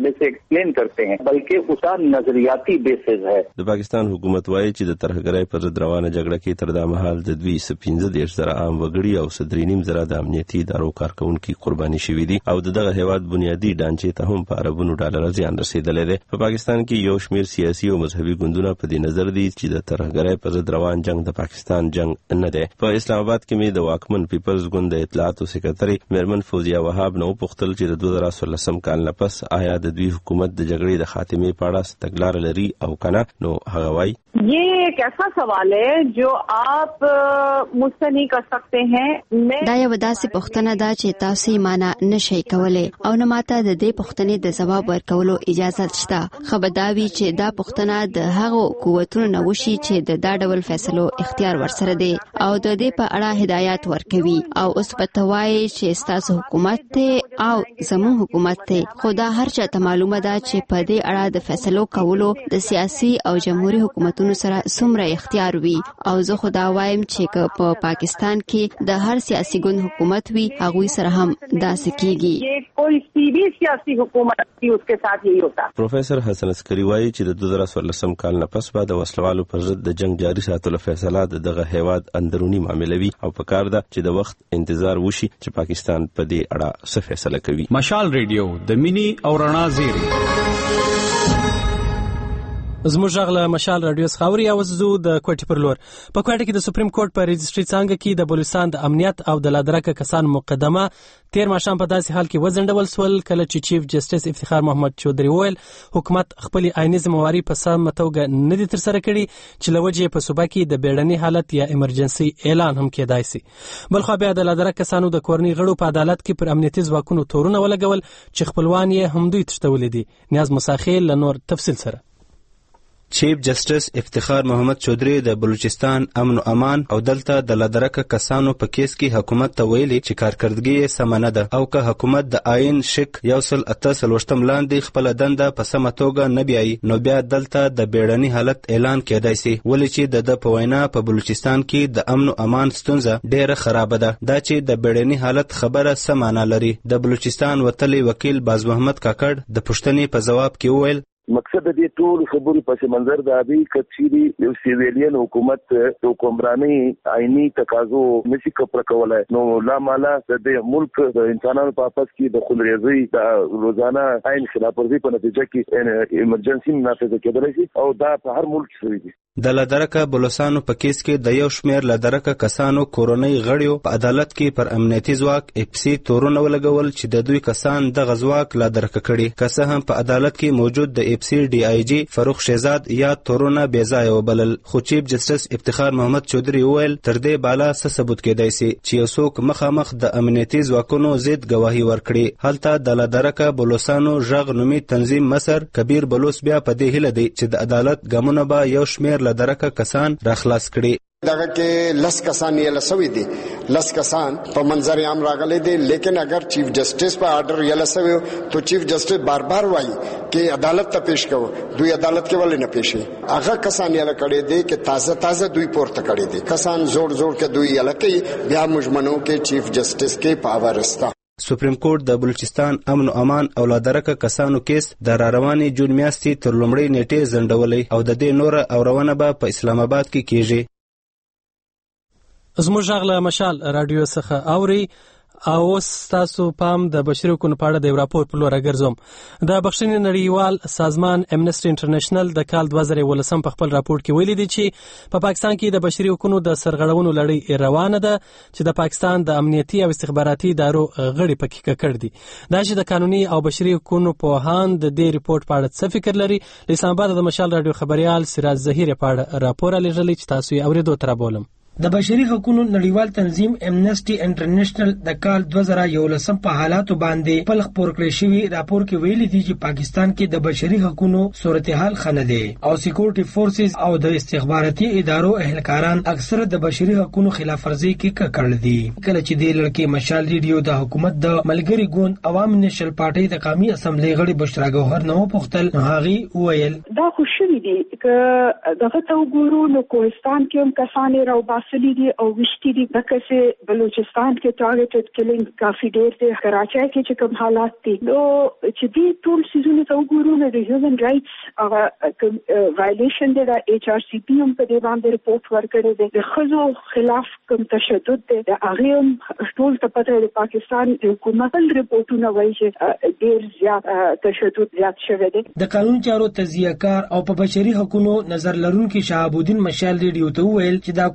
د پاکستان حکومت وایي چې د ترهګرۍ پر ضد روانه جګړه کې تر دا مهال د دوی پنځه دېرش زره عام وګړي او درې نیم زره د امنیتي ادارو کارکونکي قرباني شوي دي او دغه هیواد بنیادي ډانچې ته هم په اربونو ډالر زیان رسیدلی دی. په پاکستان کې یو شمیر سیاسي او مذهبي ګوندونه په دې نظر دي چې د ترهګرۍ پر ضد روان جنگ د پاکستان جنگ نه دی. په په اسلام آباد کې مې د واکمن پیپلز ګوند د اطلاعاتو سکرټري میرمن فوزیه وهاب نو پوښتل چې د دوه زره څوارلسم کال نه پس آیا د دوی حکومت د جګړې د خاتمې په اړه تګلارې لري او کنه. نو هغه وایي یہ ایک ایسا سوال ہے جو آپ مجھ سے نہیں کر سکتے ہیں. دا یو داسې پوښتنه ده چې تاسو یې معنا نشئ کولای او نه ماته د دې پوښتنې د ځواب ورکولو اجازه شته. خبرداوي چې دا پوښتنه د هغو قوتونو نه وشي چې د دا ډول فیصلو اختیار ورسره دی او د دې په اړه هدایت ورکوي او اوس په توای چې تاسو حکومت ته او زمو حکومت ته خدا هر چا ته معلومه ده چې په دې اړه د فیصلو کولو د سیاسي او جمهوریت حکومتونو سره څومره اختیار وي او زه خدا وایم چې په پاکستان کې د هر سیاسي ګوند حکومت وي هغه سره هم داسې کیږي. کوئی سیدھی سیاسی حکومت کی اس کے ساتھ یہی ہوتا. پروفیسر حسن عسکری وایي چې د دوه زره څوارلسم کال نه پس بعد وسلوالو پر ضد د جنگ جاري ساتلو فیصله دغه هیواد اندرونی معاملې وي او په کار ده چې د وخت انتظار وشي چې پاکستان په دې اړه څه فیصله کوي. مشال ریډیو د مینی او رڼا زیری زموږ غله مشال رادیو خاوري او زو د کوټي پر لور په کوټه کې د سپریم کورټ په رجستري څنګه کې د بلوچستان د امنیت او د لادرکه کسان مقدمه تیر ماشام په داسې حال کې وزندول سول کله چې چیف جسټس افتخار محمد چودري ویل حکومت خپل عیني ذمہواری په سم توګه نه دي تر سره کړي چې لوجه په صوبه کې د بیړني حالت یا ایمرجنسي اعلان هم کېدای شي. بل خو بیا د لادرکه کسانو د کورنۍ غړو په عدالت کې پر امنیتي ځواکونو تورونه ولګول چې خپلوان یې هم دوی تشتولې دي. نیاز مساخیل لنور تفصیل سره. چیف جسټس افتخار محمد چودري د بلوچستان امن او امان او دلته د لادرکه کسانو په کیس کې حکومت ته ویلي چې کارکړدګي یې سم نه ده او که حکومت د آئین شک یو سل اته سلوشتم لاندې خپل دنده په سمه توګه نه بیایي نو بیا دلته د بیړني حالت اعلان کېدای شي ولې چې د د په وینا په بلوچستان کې د امن او امان ستونزه ډېره خراب ده. دا چې د بیړني حالت خبره سم نه لري. د بلوچستان وتلی وکیل باز محمد کاکړ د پښتنې په جواب کې وویل مقصد دې ټول خبرې پس منظر د ابي کچيري یو سیویلین حکومت د حکمرانی آئینی تقاضو نشي کپر کولای نو لا مالا د ملک د انسانانو په پاس کې د خلریزي د روزانه آئین خلاف ورزي په نتیجه کې ایمرجنسي نافذ کېدلی شي او دا په هر ملک کې دي. د لادرکه بلوچستانو په کیس کې د یو شمیر لادرکه کسانو کورونی غړیو په عدالت کې پر امنیتي ځواک اپسی تورونه ولګول چې د دوی کسان د غزواک لادرکه کړي که څه هم په عدالت کې موجود د اپسی ډي آی جی فاروق شهزاد یا تورونه بې ځایه وبلل خو چیف جسټس افتخار محمد چودري وویل تر دې بالا څه ثبوت کېدای شي چې یو څوک مخامخ د امنیتي ځواکونو ضد ګواهي ورکړي. هلته د لادرکه بلوچستانو ژغ نومي تنظیم مصر کبیر بلوچ بیا په دې هیله دی چې د عدالت ګامونه به یو شمیر لادرکه کسان راخلاص کړي. دغه کې لس کسان یې لسوي دي لس کسان په منظر عام راغلي دي لیکن اگر چیف جسټس په آرډر یې لسوي تو چیف جسټس بار بار وایي چې عدالت ته پیش کوو دوی عدالت کې ولې نه پیشي هغه کسان یې لکړي دي چې تازه تازه دوی پورته کړي دي کسان زور زور کې دوی یې لکې بیا مجمنو کې چیف جسټس کې پاور استا. سپریم کورټ د بلوچستان امن او امان او لادرکه کسانو کیس د رارواني جون میاشتې تر لومړۍ نیټې ځنډولې او د دې نور اورونه به په اسلام آباد کې کیږي. زموږ غله مشال رادیو څخه اوري او تاسو پام د بشري حقوقو په اړه د راپور په لور راګرځوم. د بخښنې نړیوال سازمان امنسټي انټرنیشنل د کال دوه زره ولسم په خپل راپور کې ویلي دي چې په پاکستان کې د بشري حقوقو د سرغړونو لړۍ روانه ده چې د پاکستان د امنیتي او استخباراتي ادارو غړي پکې ککړ دي. دا چې د قانوني او بشري حقوقو په هان د دې ریپورت په اړه څه فکر لري اسلام آباد د مشال رادیو خبريال سراج زهیر په اړه راپور لېږلی چې تاسو یې اوریدو تر بولم. د بشري حقوقو نړیوال تنظیم امنسټي انټرنیشنل د کال دوه زره یولسم په حالاتو باندې خپل خبر کړی شوی راپور کې ویلي دي چې پاکستان کې د بشري حقوقو صورتحال خنه دي او سکیورټي فورسز او د استخباراتي ادارو اهلکاران اکثر د بشري حقوقو خلاف ورزي کې ککړ دي. کله چې د لړکې مشال ریډیو د حکومت د ملګری ګوند عوام نشل پارټي د قومي اسمبلی غړي بشرا ګوهر نو پختل هغه ویل دا خوشی دي ک دغه تو ګورو نو کوهستان کې هم کسانې راو باسلي دي او وشتي دي دغه چې بلوچستان کې ټارګټډ کلینګ کافي ډیر دي کراچۍ کې چې کوم حالات دي نو چې دې ټول سيزونه تو ګورو نو د هیومن رائټس هغه وایلیشن دي د ایچ آر سی پی هم په دې باندې رپورت ورکړی دی د خزو خلاف کوم تشدد دی د هغه هم ټول ته پته د پاکستان حکومت رپورټونه وایي چې ډیر زیات تشدد زیات شوی دی. د قانون چارو تزیه کار او په بشري حقوقو نظر لرونکي شهاب الدین مشال ریډیو ته ویل چې دا کوم څه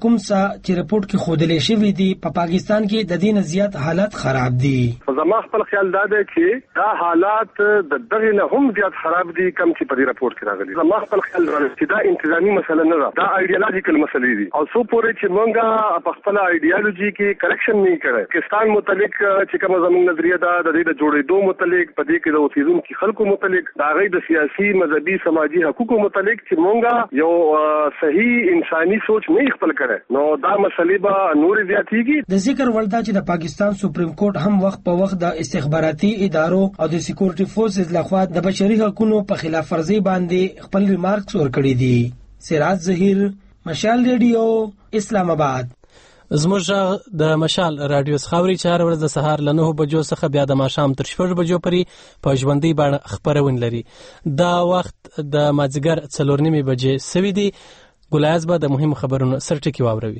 چې رپورت کې خودلې شوی دی په پا پاکستان کې د دې نه زیات حالات خراب دي. زما خپل خیال دا دی چې دا حالات د دغه نه هم زیات خراب دي کم چې په دې رپورت کې راغلي. زما خپل خیال دا چې دا انتظامی مسله نه ده، دا ایډیالوژیکل مسلې دي او څو پورې چې مونږه په خپل ایډیالوژي کې کریکشن نه کړي. پاکستان متعلق چې کوم زموږ نظریه ده د دې د جوړېدو متعلق په دې کې د اوسیدونکو خلکو متعلق دا غي د سیاسي مذهبي سماجی حقوقو متعلق چې مونږه یو صحیح انساني سوچ نه خپل کړي نو دا مسلې به نور زیاتېږي. د ذکر ولدا چې د پاکستان سپریم کورټ هم وخت په وخت د استخباراتي ادارو او د سکیورټي فورسز لخوا د بشري حقوقو په خلاف ورزي باندې خپل ریمارکس ورکړي دي. سراج ظهیر، مشال ریډیو، اسلام آباد. زموږ د مشال رادیو خاوري چهار ورځ د سهار له نهو بجو څخه بیا د ماښام تر شپږ بجو پورې په ژوندۍ بڼه خبرونه لري. دا وخت د مازیګر څلور نیمې بجې سوي دي. ګلایز به د مهمو خبرونو سرټکی واوروي.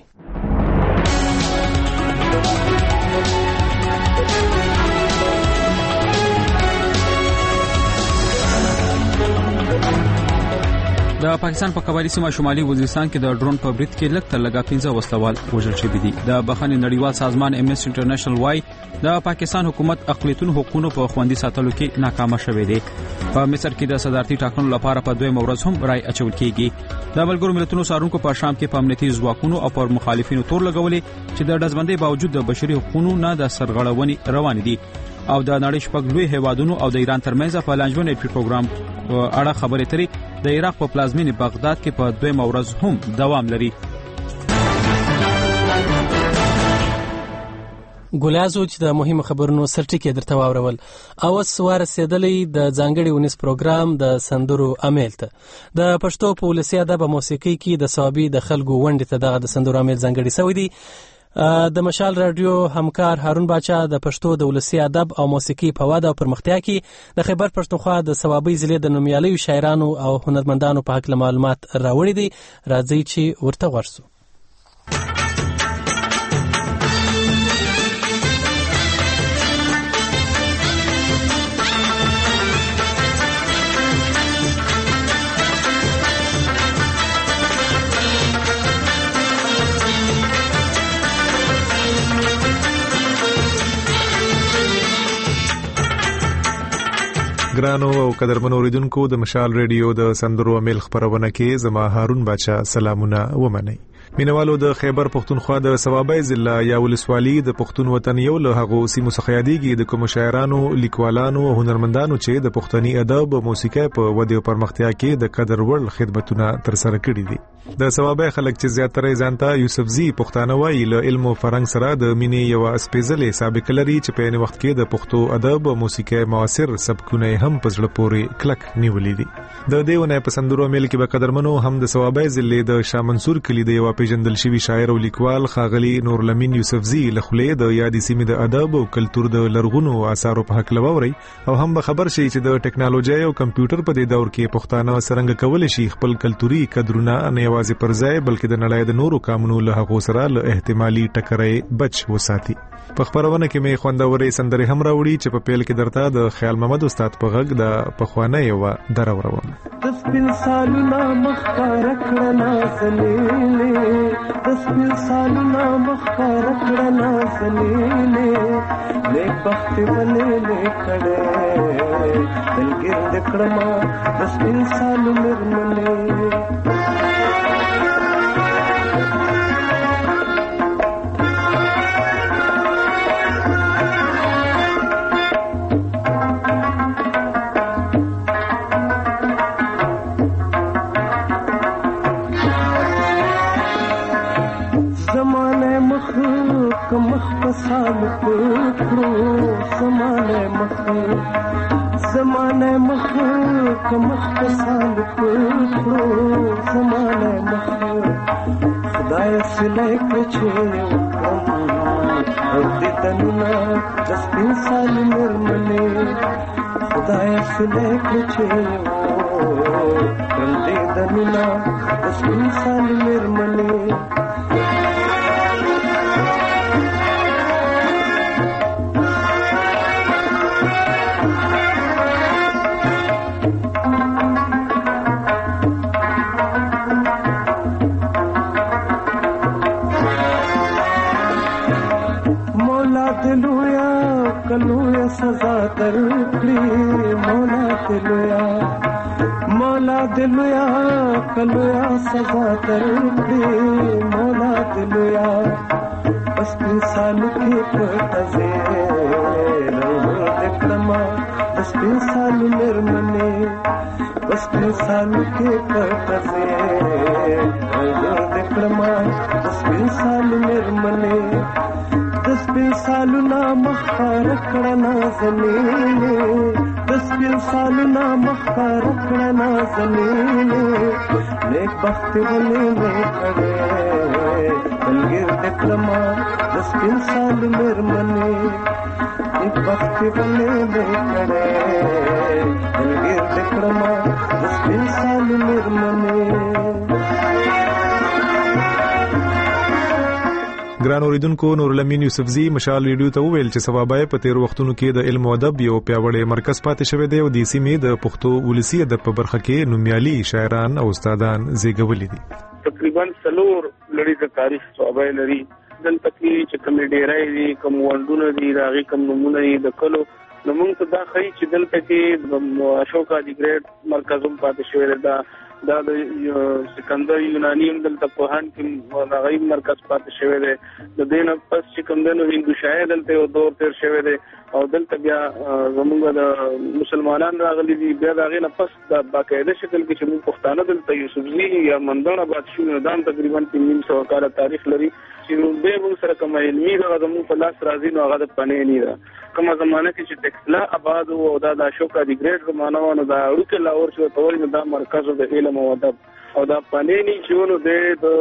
د پاکستان په قبایلی سیمه شمالي وزیرستان کې د ډرون په برید کې لږ تر لږه پنځه وسلوال وژل شوي دي. د بخښنې نړیوال سازمان امنسټي انټرنیشنل وايي د پاکستان حکومت اقلیتونو حقوقو په خوندي ساتلو کې ناکام شوی دی. په مصر کې د صدارتي ټاکنو لپاره په دویم ورځ هم رای اچول کیږي. د ملګرو ملتونو سارونکو په شام کې په امنیتي ځواکونو او پر مخالفینو تور لګولې چې د ډزبندۍ باوجود د بشري حقوقو نه د سرغړونې روان دي او د نړۍ شپږ لوی هیوادونو او د ایران ترمنځ په لانجمن اټومي پروګرام اړه خبرې ترې د عراق په پلازمینه بغداد کې په دویم ورځ هم دوام لري. ګلازو چې د مهمو خبرونو سرټکی درته واورول او ورسېدلې د ځانګړي ونیس پروګرام د سندرو امیل ته د پښتو په ولسي ادب موسیقي کې د صوابي د خلکو وندې ته دغه د سندرو امیل ځانګړي سوی دی. د مشال رادیو همکار هارون باچا د پښتو د ولسي ادب او موسیقي په وده او پرمختیا کې د خیبر پښتونخوا د صوابي ضلع د نومیالیو شاعرانو او هنرمندانو په حق معلومات راوړي دي. راځي چې ورته ورسو. ګرانو او قدرمنو اوریدونکو د مشال ریډیو د سندرو امیل خبرونه کې زما هارون باچا سلامونه ومنئ. مینوالو د خیبر پښتونخوا د صوابی ضلع یا ولسوالۍ د پښتون وطن یو له هغو سیمو څخه یادېږي د کوم شاعرانو، لیکوالانو او هنرمندانو چې د پښتني ادب او موسیقۍ په ودې او پرمختیا کې د قدر وړ خدمتونه ترسره کړي دي. د صوابی خلک چې زیاتره ځانته یوسفزي پښتانه وایي له علم او فرهنګ سره د مینې یو اسپیزلې سابقه لري چې په یو وخت کې د پښتو ادب او موسیقۍ معاصر سبکونه هم په زړه پورې کلک نیولې دي. د دیونه په سندرو مل کې به قدرمنو هم د صوابی ضلع د شاه منصور کلی د یو پیژندل شوی شاعر او لیکوال خاغلی نور لمین یوسفزي له خلې د یادې سیمې د ادب او کلچر د لرغونو آثارو په حق لوري او هم به خبر شي چې د ټکنالوژي او کمپیوټر په دې دور کې پښتانه څنګه کول شي خپل کلتوري قدرونه نه یوازې پر ځای بلکې د نړۍ د نورو قانونو له حقوق سره له احتمالي ټکرې بچ وساتي. په خبرونه کې مې خوندورې سندرې هم راوړي چې په پیل کې درته د خیال محمد استاد په غږ د پخوانه یو دراوروم. تسبیل سالونه مخکار کړنا سلیلې تسبیل سالونه مخکار کړنا سلیلې نیک بخت ولې کړه دلګر دکړما تسبیل سالو مرمنې سال پکړو زمانه مخ زمانه مخ کمخ سال پکړو زمانه مخ خدای سلای کچې او دې تننا تسبیح سال مرمنې خدای سلای کچې او دې تننا تسبیح سال مرمنې کلویا سزا درکړي مولا دلویا مولا دلویا کلویا سزا درکړي مولا دلویا بس انسان کې پټځه دکړما بس انسان مرمنه بس انسان کې پټځه دکړما بس انسان مرمنه دس پین سالونا مخار کړنا زمینه دس پین سالونا مخار کړنا زمینه نیک بخت ولې نه کړې دلګر دکړما دس پین سال مرمنه نیک بخت ولې نه کړې دلګر دکړما دس پین سال مرمنه. ګران اوریدونکو، نور الامین یوسفزی مشال ریډیو ته ویل چې سبابای په تیر وختونو کې د علم او ادب یو پیاوړی مرکز پاتې شوی دی او د سیمې د پښتو ولسی ادب په برخه کې نومیالي شاعران او استادان زیږولي دي. تقریبا څلور لړۍ د تاریخ سبابای لري. دلته کې چې کوم ډیرای دي، کوم وندونه دي، راغي کوم نمونه دي د کلو نمون ته دا خی چې دلته کې اشوکا دی ګریډ مرکزوم پاتې شوی دی. دا د سکندر یونانی دلته په هان کې غي مرکز پاتې شوی دی. د دین پس چې کوم دنو هندو شاعر دلته یو دور تیر شوی دی او دلته بیا زموږ د مسلمانان راغلي دي. بیا دا غي نه پس د باقاعده شکل کې چې موږ پښتانه دلته یوسفزی یا مندونه باد شو نه دام تقریبا تین سو کال تاریخ لري چې به موږ سره کوم علمي د زموږ په لاس راځي نو هغه د پنه نه ده. کومه زمانه کې چې ټکسلا آباد او دا د اشوکا دی ګریډ زمانه ونه دا اړوکه لاور شو ته ورنه دا مرکز د علم او ادب او دا پنه چونو د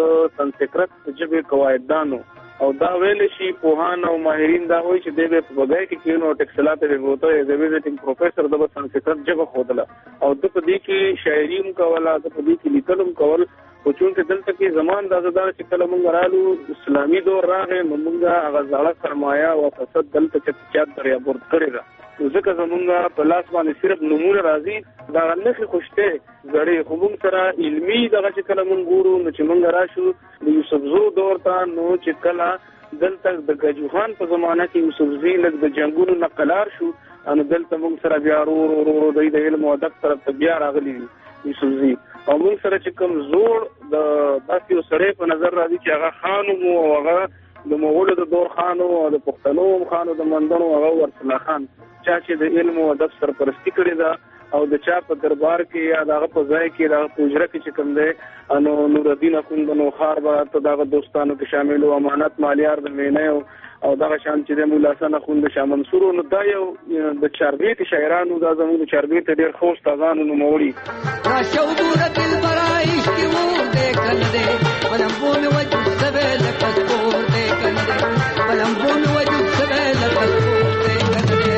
سنسکرت جبه قواعدانو او دا ویل شي پوهان او ماهرین دا وایي چې د په بګای کې کینو ټکسلا ته وروته ایز ا ویزټینګ پروفیسور د سنسکرت جبه خودله او د په دې کې شاعریم کوله، د په دې کې لیکلم کول او چونکه دلته کې زمان د زړه چې کله مونږ رالو اسلامي دور راغی نو مونږ هغه ځاله سرمایه او فساد دلته چې چا دریا بورد کړی دا ځکه زمونږ په لاس باندې صرف نمونه راځي دا نه خوشته غړي خو مونږ سره علمي دغه چې کله مونږ ګورو نو چې مونږ راشو د یوسفزو دور ته نو چې کله دلته د گجوخان په زمانه کې یوسفزی لږ د جنگونو نقلار شو ان دلته مونږ سره بیا ورو ورو د علم او ادب طرف ته بیا راغلي یوسفزی او موږ سره چې کوم زوړ د داسې سره په نظر راځي چې هغه خانو مو هغه د مغولو د دور خانو او د پښتنو خانو د مندنو هغه ورسله خان چا چې د علم او ادب سرپرستی کړې ده او د چا په دربار کې یا دغه په ځای کې دغه پوجره کې چې کوم دی انو نور الدین اخوند نو خار به ته دغه دوستانو کې شامل او امانت مالیار د مینه او دغه شان چې د مولا حسن اخوند شاه منصور نو دا یو د چاربیت شاعرانو د زموږ چاربیت ډېر خوش تازانو نو موري راشو ګورت البرایش کی و دیکل دے ولمبون وجه سبل کسور دیکل دے ولمبون وجه سبل کسور دیکل دے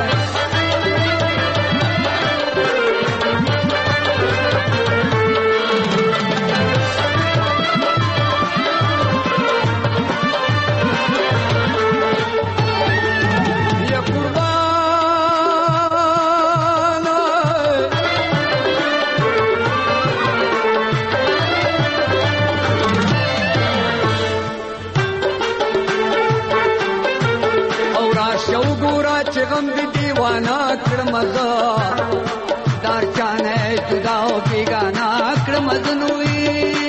غم دی دیوانا کرمزا دار چانے جداو بیگانا کرمزنوی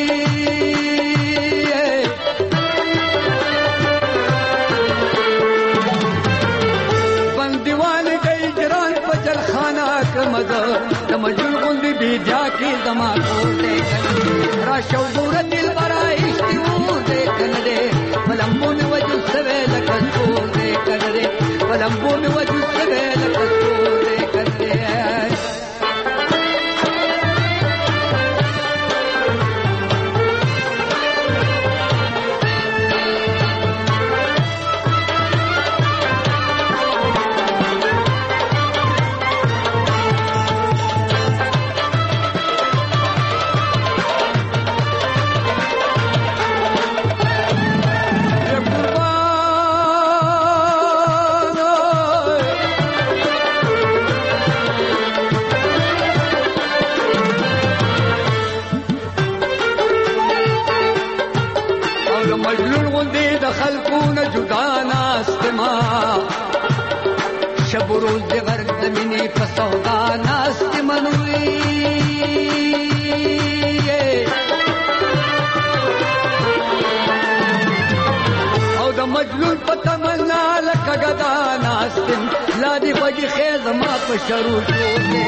بندیوان گئی جران پچل خانا کرمزا دمجل غندی بیدیا کی زمان کور دیکن راشو گورا دل برائش دیور دیکن دے ملمبون وجو سوے لکن کور دیکن دے ولمبون وجود سبيل القصور كالليل شبروز د غرق د مینې په سودا ناست منوي او د مجنون په تمنا لکه ګدا ناست لا دی خوږی خیز ما په شروع کې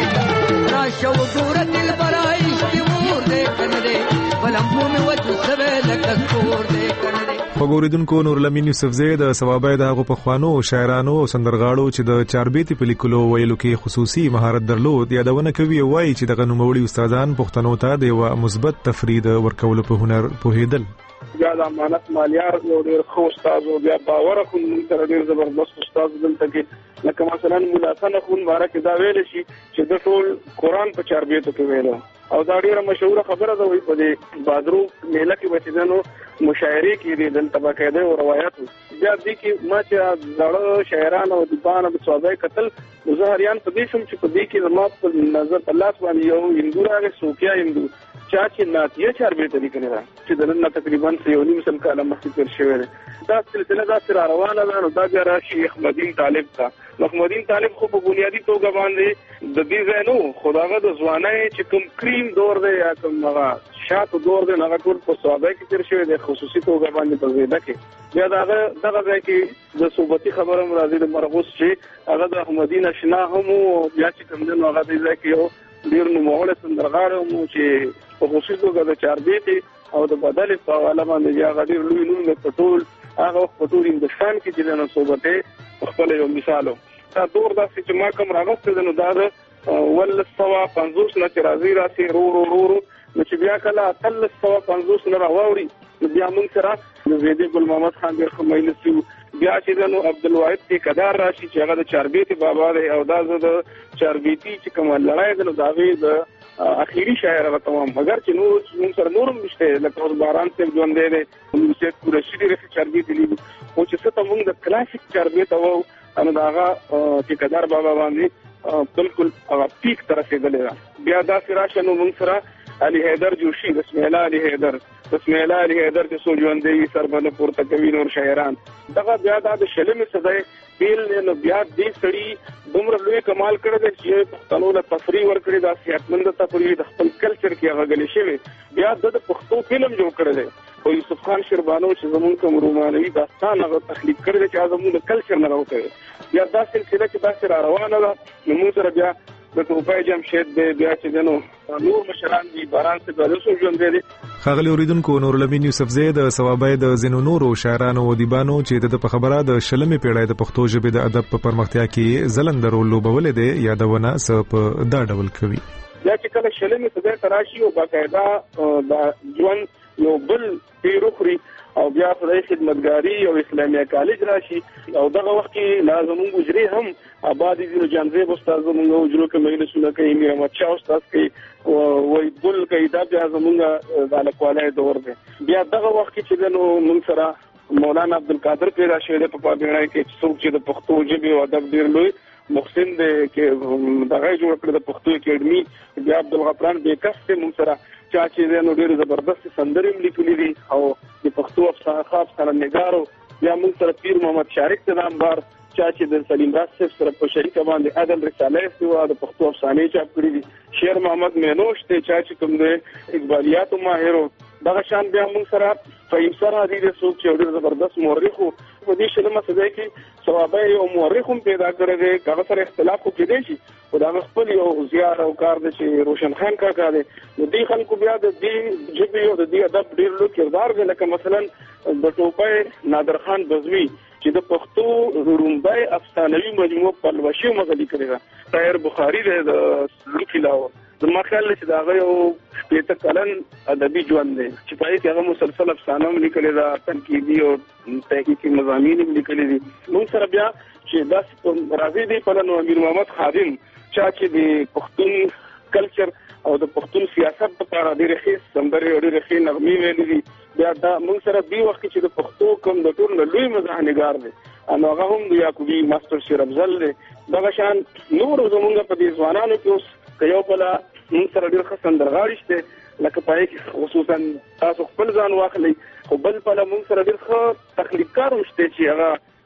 راشه وګوره دل برایش دی مور دې کنه دې بلمبو مې وځو سره لکه کور دې کنه دې وګوریدونکو نور لمین یوسفزی د ثوابای د هغو پخوانو شاعرانو او سندرغاړو چې د چاربیتي په لیکلو ویلو کې خصوصي مهارت درلود یادونه کوي وایي چې دغه نوموړي استادان پښتنو ته د یو مثبت تفرید ورکول په هنر پوهیدل. بیا د امانت مالیار یو ډېر ښه استاد او بیا باور خو موږ سره ډېر زبردست استاد دلته کې لکه مثلا مولا حسن خون باره کې دا ویل شي چې د ټول قرآن په چاربیتو کې ویلو او دا ډېره مشهوره خبره ده وایي په دې بادرو میله کې به چې دنو مشاعرې کې دي دلته باقاعده او روایاتو بیا دې کې ما چې زړه شاعران او دیوان او صوبای قتل مظاهریان په دې شم چې په دې کې زما په نظر په لاس باندې یو هندو راغی سوکیا هندو چا چې ناتیه چاربیته لیکنه ده چې د نن تقریبا یو نیم سل کاله مخکې تیر شوی دی دا سلسله دا سره روانه ده نو دا بیا راشي احمدین طالب ته احمدین طالب خو په بنیادی توګه باندې د دې ځای نو خداغه د ځوانۍ چې کوم کریم دور دی یا کوم هغه شاته دور دی هغه ټول په صحابه کې تیر شوی دی خصوصي توګه باندې په زیاده کې بیا دغه دغه ځای کې د صوبتي خبره مرادي د مرغوس چې هغه د احمدین اشنا هم بیا چې کوم نو هغه د ځای کې یو ډیر نو مهول سندرغاړو مو چې په خصوصي توګه د چاربیتي او د بدل په حواله باندې یا غډیر لوی نوم د پټول هغه په ټول هندستان کې چې د صوبته خپل یو مثالو دا دور داسې چې ما کوم راغسته نو دا د ول سوا پنځوس نه راځي راسي رو رو رو نو چې بیا کله تل سوا پنځوس نه راووري بیا موږ سره د زیدی ګل محمد خان ډیر خمایل سو بیا چې نو عبدالواحد تی قدار راشي چې هغه د چاربیتي بابا دی او دا د چاربیتي چې کوم لړای د داوی د اخیری شاعر هغه تمام مگر چې نور موږ سره نورم نشته لکه باران څخه ژوند دی موږ چې قریشي دی چاربیتي لیکو او چې څه ته موږ د کلاسیک چاربیت او ان داغه چې قدار بابا باندې بالکل هغه پیک تر رسیدلې بیا دا سراشه نو موږ سره علي حیدر جوشي بسم الله علي حیدر بسم الله علي حیدر چې سو ژوند دی سربنه پورته کوي نور شاعران دغه بیا د شلمې صدای بیل نو بیا دې سړي دومره لوی کمال کړی چې پښتنو له تفریح ورکړي دا صحتمند تفریح د خپل کلچر کې هغه غلي شوی بیا د پښتو فلم جوړ کړی دی او یوسف خان شربانو چې زمونږ کوم رومانوي داستان هغه تخلیق کړی چې زمونږ کلچر نه راوځي بیا دا سلسله چې دا سره روانه ده نو موږ سره بیا د توپای جمشید دی بیا چې دنو نور مشران دي باران څخه د رسو ژوند دی خاغلی اوریدونکو نور لمین یوسفزی د ثوابای د زینو نورو شاعرانو او دیبانو چې د په خبره د شلمې پیړۍ د پښتو ژبې د ادب په پرمختیا کې زلند رول لوبولې دی یادونه س په دا ډول کوي یا چې کله شلمې صدای تراشي او باقاعده د ژوند یو بل پیروخري او بیا خدای خدمتګاری او اسلامي کالج راشي او دغه وخت کې لازم وګوري هم آبادی دي جانزه استاد زموږ وجرو کې مجلسونه کوي میر احمد شاه استاد کوي وای بل کوي دا بیا زموږ د الکوالای دور دی بیا دغه وخت کې چې نو موږ سره مولانا عبدالقادر پیدا شوی په پابړای کې څوک چې د پښتو ژبې او ادب ډیر لوی محسن دی کې دغه جوړ کړ د پښتو اکیډمي بیا عبدالغفران بیکس ته موږ سره چا چې نو ډیر زبردست سندرې لیکلې دي او د پښتو افسانه خاص سره نګارو بیا موږ سره پیر محمد شارک ته نامبار چا چې د سلیم راز صاحب سره په شریک باندې عدل رساله استوا د پښتو افسانې چاپ کړې دي شیر محمد مینوش ته چا چې کوم د اقبالیات ماهرو دغه شان بیا موږ سره فهیم سره دي د څوک چې ډیر زبردست مورخ په دې شلمه صدای کې ثوابه او مورخ هم پیدا کړی دی هغه سره اختلاف کوي دی شي خدای خپل یو زیار او کار د چې روشن خان کا کار دی نو دې خلکو بیا د دې جبې او د دې ادب ډیر لوی کردار دی لکه مثلا د ټوپای نادر خان بزمی چې د پښتو رومبای افسانوي مجموعه په لوشي مغلي کړی دا طاهر بخاری د لیکلاو زما خیال چې دا یو پیته کلن ادبي ژوند دی چې پای کې هغه مسلسل افسانه هم لیکلي دا تنقیدي او تحقیقي مضامین هم لیکلي دي موږ سره بیا چې دا راځي دی په نو امیر محمد خادم چا چې د پښتون کلچر او د پښتون سیاست په اړه ډېر ښه سندرې او ډېر ښه نغمې ویلې دي بیا دا موږ سره دی وخت چې د پښتو کوم د ټول لوی مزاحنګار دی ان هغه هم د یعقوبی ماستر شیر افضل دی دغه شان نور زمونږ په دې ځوانانو کې اوس یو بل موږ سره ډېر ښه سندرغاړي شته لکه پای کې خصوصا تاسو خپل ځان واخلئ خو بل په موږ سره ډېر ښه تخلیقکار هم شته چې هغه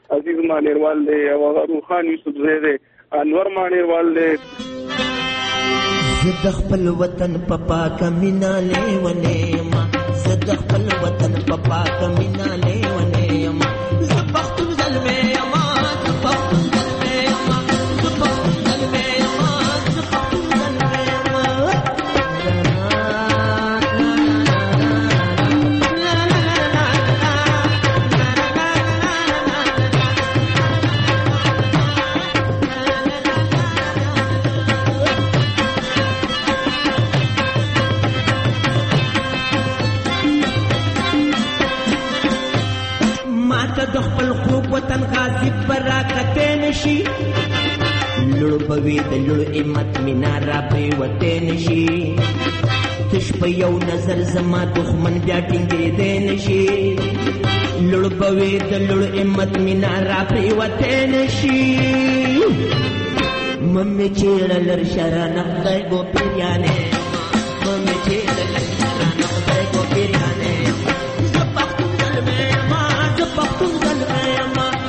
عزیز مانیروال دی او هغه روحان یوسف زی دی انور مانیروال دی. زه د خپل وطن په پاکه مینه لیونی یم، زه د خپل وطن په پاکه مینه لیونی یم، زه پښتون زلمی یم، زه پښتون زلمی یم، زه پښتون زلمی یم، زه پښتون زلمی یم. د خپل خوب وطن غازی برا کته نشي، لړ بوي د لړ امت مینا را پریوته نشي، تش په یو نظر زما دښمن بیا ټینګې دې نشي، لړ بوي د لړ امت مینا را پریوته نشي. ممې چیرې لر شرانه خدای ګو پیرانه، ممې چیرې لر شرانه خدای ګو پیرانه، زه پښتون زلمی یم، زه پښتون زلمی یم.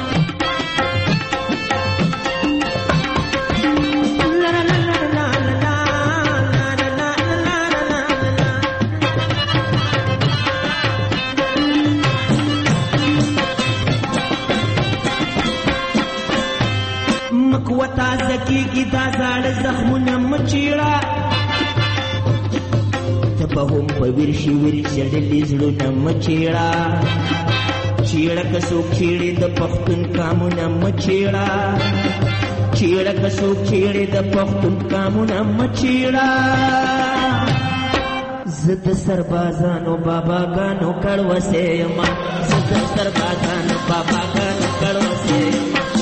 مکوه تازه کېږي دا زاړه زخمونه مچیړه، ته به هم په ویرشي ویرشي ډلې زړونه مچیړه، چیړه که څوک چیړې د پښتون کامونه مچیړه، چیړه که څوک چیړې د پښتون کامونه مچیړه. زه د سربازانو باباګانو کړوسې یم، زه د سربازانو باباګانو کړوسې یم.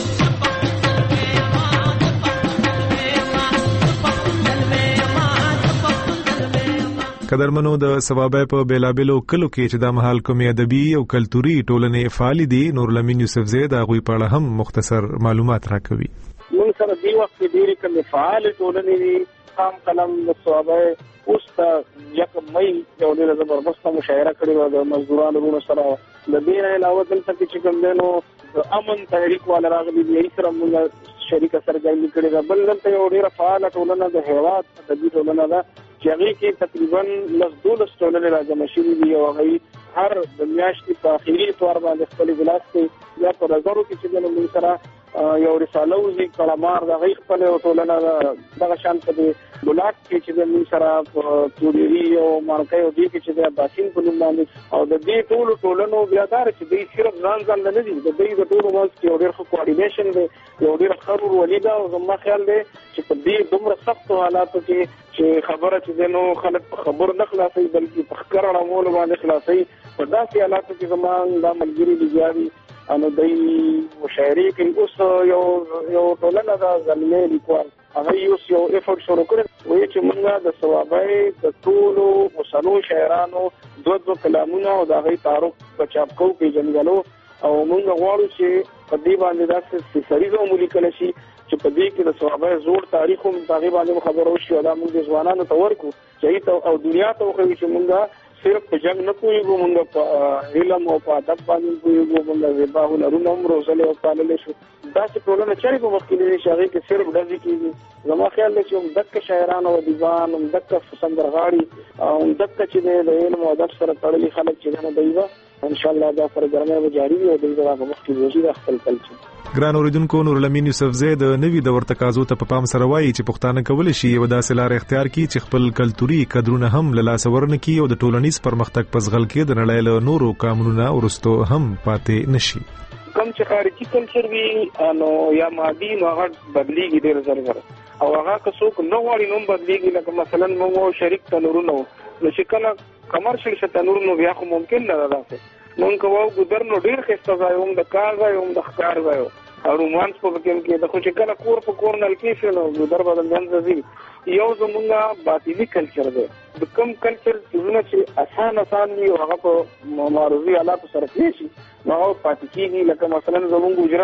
قدرمنو د ثوابای په بیلابلو کلو کې چې د مهال کومې ادبي او کلتوري ټولنې فعال دي، نورالامین یوسف زی د هغوی په اړه هم مختصر معلومات راکوي. موږ سره دی وخت کې ډېرې کومې فعال ټولنې دي. خام قلم د ثوابای اوس ته یکم مئی یو ډېره زبردسته مشاعره کړې وه د مزدورانو وروڼو سره. د دې نه علاوه دلته کې چې کوم دی نو د امن تحریک والا راغلي دي، هغې سره موږ شریکه سرګرمي کړې ده. بل دلته یو ډېره فعاله ټولنه د هېواد ادبي ټولنه ده چې هغې کې تقریبا لس دولس ټولنې راجمع شوي دي او هغوی هر د میاشتې په اخري اتوار باندې خپل اجلاس کوي. بیا په نظرو کې چې دی نو موږ سره یو رساله وځي کړمار د هغوی خپل یو ټولنه ده. دغه شان په دې بلاک کې چې دی موږ سره په توریري او مارکۍ او دې کې چې دی باسین په نوم باندې او د دې ټولو ټولنو بیا دا چې دوی صرف ځان ځان نه دي، د دوی د ټولو منځ کې یو ډېر ښه کوارډینیشن دی، یو ډېر ښه ورورولي ده. او زما خیال دی چې په دې دومره سختو حالاتو کې چې خبره چې دی نو خلک په خبرو نه خلاصوي بلکې په ښکر اړمولو باندې خلاصوي. په داسې حالاتو کې زما دا ملګري لګیا دي نو دوی مشاعرې کوي. اوس یو یو ټولنه ده زلمی لیکوال، هغوی اوس یو افورټ شروع کړی، وایي چې موږ د ثوابۍ د ټولو اوسنو شاعرانو دوه دوه کلامونه او د هغوی تعارف په چاپ کوو پېژنګلو او موږ غواړو چې په دې باندې داسې سریزه هم ولیکلی شي چې په دې کې د ثوابۍ زوړ تاریخ هم په هغې باندې خبره وشي او دا موږ د ځوانانو ته ورکړو چې هغوی ته او دنیا ته وښیو چې موږ صرف په جنګ نه پوهېږو، موږ په علم او په ادب باندې پوهېږو، موږ زیبا هنرونه هم روزلی او پاللی شو. داسې ټولنه چېرې په مخکې دی چې هغې کې صرف ډزې کېږي. زما خیال دی چې همدکه شاعران او ادیبان، همدکه سندرغاړي او همدکه چې دی د علم او ادب سره تړلي خلک چې دی نو دوی به انشاءالله دا سرګرمۍ به جاري وي او دوی به هغه مخکې ځي د خپل کلچر. ګران اوریدونکو، نورالامین یوسف زی د نوي دور تقاضو ته په پام سره وایي چې پښتانه کولی شي یوه داسې لاره اختیار کړي چې خپل کلتوري قدرونه هم له لاسه ورنکړي او د ټولنیز پرمختګ په ځغل کې د نړۍ له نورو قامونو وروستو هم پاتې نشي. کوم چې خارجي کلچر وي نو یا مادي نو هغه بدلیږي ډېر زر زر او هغه که څوک نه غواړي نو هم بدلیږي. لکه مثلا موږ شریک تنورونه وو نو چې کله کمرشل شه تنور نو بیا خو ممکن نه ده داسې مونږ کوو ګودر نو ډېر ښایسته ځای هم د کار ځای هم د ښکار ځای او رومانس په پکې کې د خو چې کله کور په کور نلکې شي نو ګودر به د منځه ځي. یو زمونږ باطني کلچر دی، د کوم کلچر څیزونه چې اسان اسان وي او هغه په معروضي حالاتو سره کړی شي نو هغه پاتې کېږي. لکه مثلا زمونږ ګوجره ده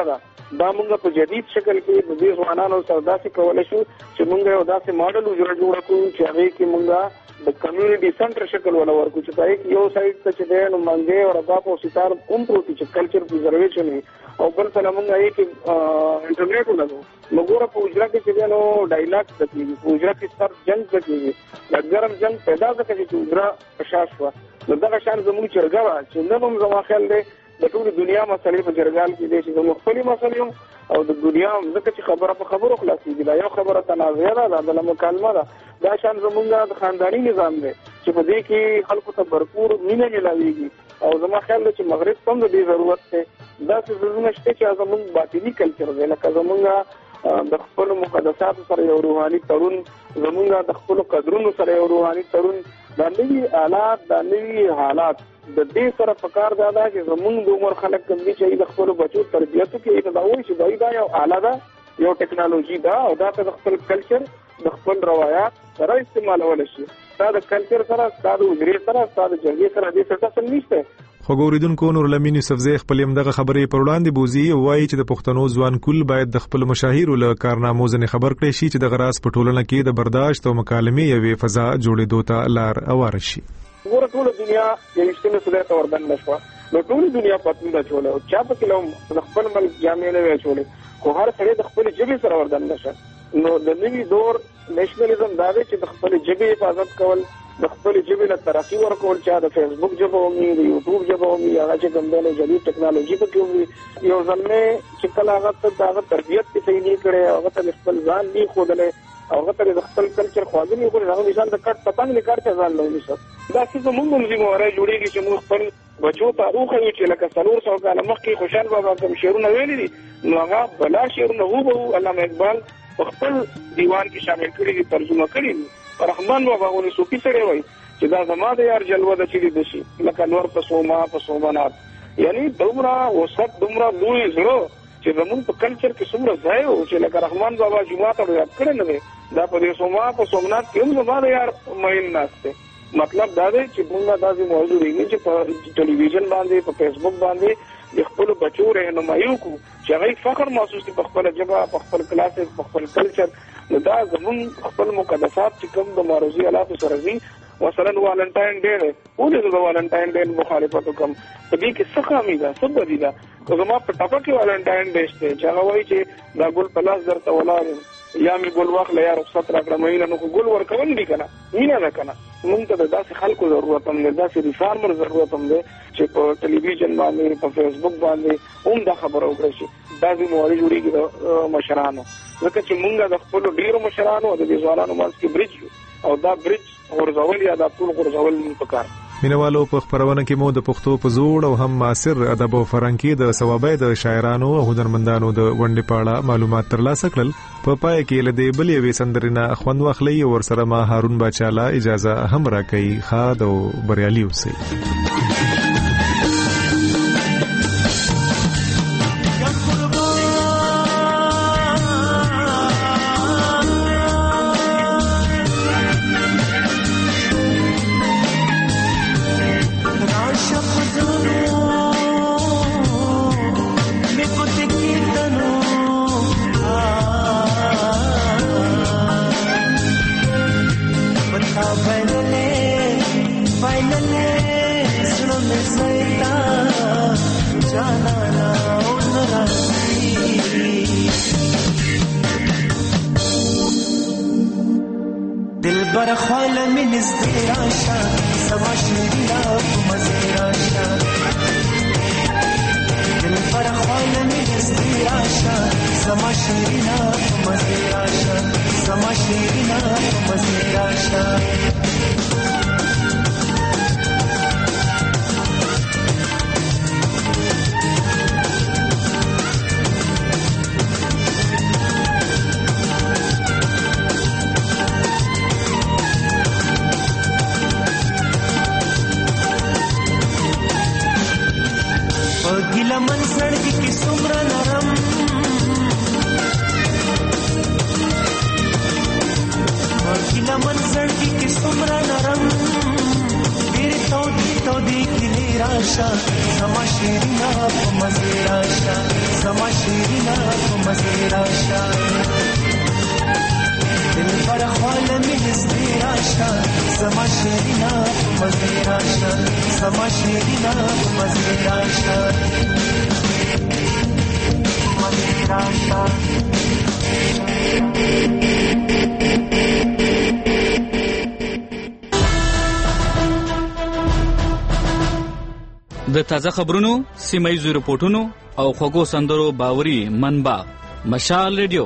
دا موږ په جدید شکل کې د دې ځوانانو سره داسې کولای شو چې موږ یو داسې ماډل جوړ کړو چې هغه کې موږ د کمیونټي سنټر شکل ولا ورکو چې پای کې یو سایت ته چې دی نو منګي او رباب او ستار کوم پروتي چې کلچر پریزرویشن او بل څه موږ یې کې انټرنیټ ولګو موږ په اجرا کې چې نو ډایلاګ دکې په اجرا کې سر جنگ دکې د ګرم جنگ پیدا ځکه چې اجرا پشاش و نو دا شان زموږ چرګا چې نن هم زما خیال دی د ټول دنیا مسلې په جرګال کې دي چې زموږ خپل مسلې او د دنیا ځکه چې خبره په خبرو خلاصيږي دا یو خبره تنازعه ده د مکالمه ده دا شان زمونږ د خاندانی نظام دی چې په دې کې خلکو ته भरपूर مینه ملاويږي او زما خیال دی چې مغرب هم د دې ضرورت دی دا څه زمونږ شته چې زمونږ باطنی کلچر دی لکه زمونږ د خپل مقدسات سره یو روحاني تړون زمونږ د خپل قدرونو سره یو روحاني تړون د نوي آلات د نوي حالات د دې سره فکر دا ده چې زمونږ د عمر خلک کوم دي چې د خپل بچو تربیت کې دا وایي چې دا یو آله ده یو ټیکنالوژي ده او دا د خپل کلچر د خپل روایت سره استعمالول شي دا د کلچر سره دا د وګړي سره دا د جنګي سره د څه څه نشته خو ګوریدونکو نور لمین یوسفزی خپل همدغه خبرې پر وړاندې بوزي او وایي چې د پښتنو ځوان کول باید د خپل مشاهیر له کارنامو ځنې خبر کړي شي چې د غراس په ټولنه کې د برداشت او مکالمې یوې فضا جوړېدو ته لار اوار شي ګوره ټول دنیا یوشته مسله ته وردن نشو نو ټول دنیا پاتې ده چوله او چا په کلم د خپل ملک جامع نه وی چوله خو هر سړی د خپل ژبې سره وردن نشه نو د نوي دور نېشنلزم دا دی چې د خپل ژبې حفاظت کول د خپل ژبې له ترقی ورکول چې د فیسبوک ژبه او د یوټیوب ژبه او هغه چې کوم د جدید ټکنالوژي په کې یو ځلمه چې کله هغه ته د تربیت په صحیح نه کړي هغه ته خپل ځان نه خودلې هغه ته د خپل کلچر خواږه نه کوي هغه نشان د کټ پتنګ نه کارته ځان لوي شو دا چې موږ موږ موږ جوړیږي چې موږ خپل بچو ته روخه یو چې لکه څلور سو کاله مخکې خوشحال بابا کوم شعرونه ویلي دي نو هغه بلا شعرونه وو به علامه اقبال خپل دیوان کې شامل کړي دي ترجمه کړي دي رحمان بابا غوړي صوفي سره وایي چې دا زما د یار جلوه د چي دي شي لکه نور په سوما په سومنات یعنی دومره وسط دومره لوی زړه چې زموږ په کلچر کې څومره ځای او چې لکه رحمان بابا جمعه ته یاد کړی نه دا په سوما په سومنات کې هم زما د یار مېل ناشته مطلب دا دی چې موږ داسې موضوع لري چې په ټلویزیون باندې په فیسبوک باندې د خپل بچو رهنمایي کو چې هغه فخر محسوس کوي په خپل ژبه په خپل کلاسیک په خپل کلچر نو دا زموږ خپل مقدسات چې کوم د معروضي آلات سره دي مثلا والنټاین ډے دی ولې د والنټاین ډے مخالفت وکم په دې کې څه خامي ده څه بدی ده کومه په ټاپه کې والنټاین ډے شته چې هغه وایي چې دا ګل پلاس درته ولاره یا می ګل واخله یا رخصت راکړه مې نو ګل ورکول دي کنه مینا نه کنه موږ ته داسې خلکو ضرورت هم ده داسې ریفارمر ضرورت هم ده چې په ټلویزیون باندې په فیسبوک باندې هم دا خبره وکړي شي دا د مواري جوړیږي د مشرانو ځکه چې موږ د خپل ډیرو مشرانو د ځوانانو مانس کې بریج او دا بریج ورزول یا د ټول ورزول پکار مینوالو په خبرونه کې مو د پښتو په زوړ او هم معاصر ادب او فرهنګي د ثوابای د شاعرانو او هنرمندانو د ونډې پاړه معلومات ترلاسه کړل په پای کې لدې بلې وې سندرینه خوند واخلي او ورسره ما هارون باچاله اجازه هم راکړي خاد او بریالي اوسئ تو دی کلی راشا زما شیرینا په مزه راشا زما شیرینا په مزه راشا دل پر خال می نسبی راشا زما شیرینا په مزه راشا زما شیرینا په مزه راشا مزه راشا د تازه خبرونو، سیمایي رپورټونو او خوږو سندرو باوري منبع مشال ریډیو.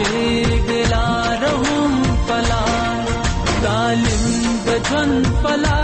ژوند پلا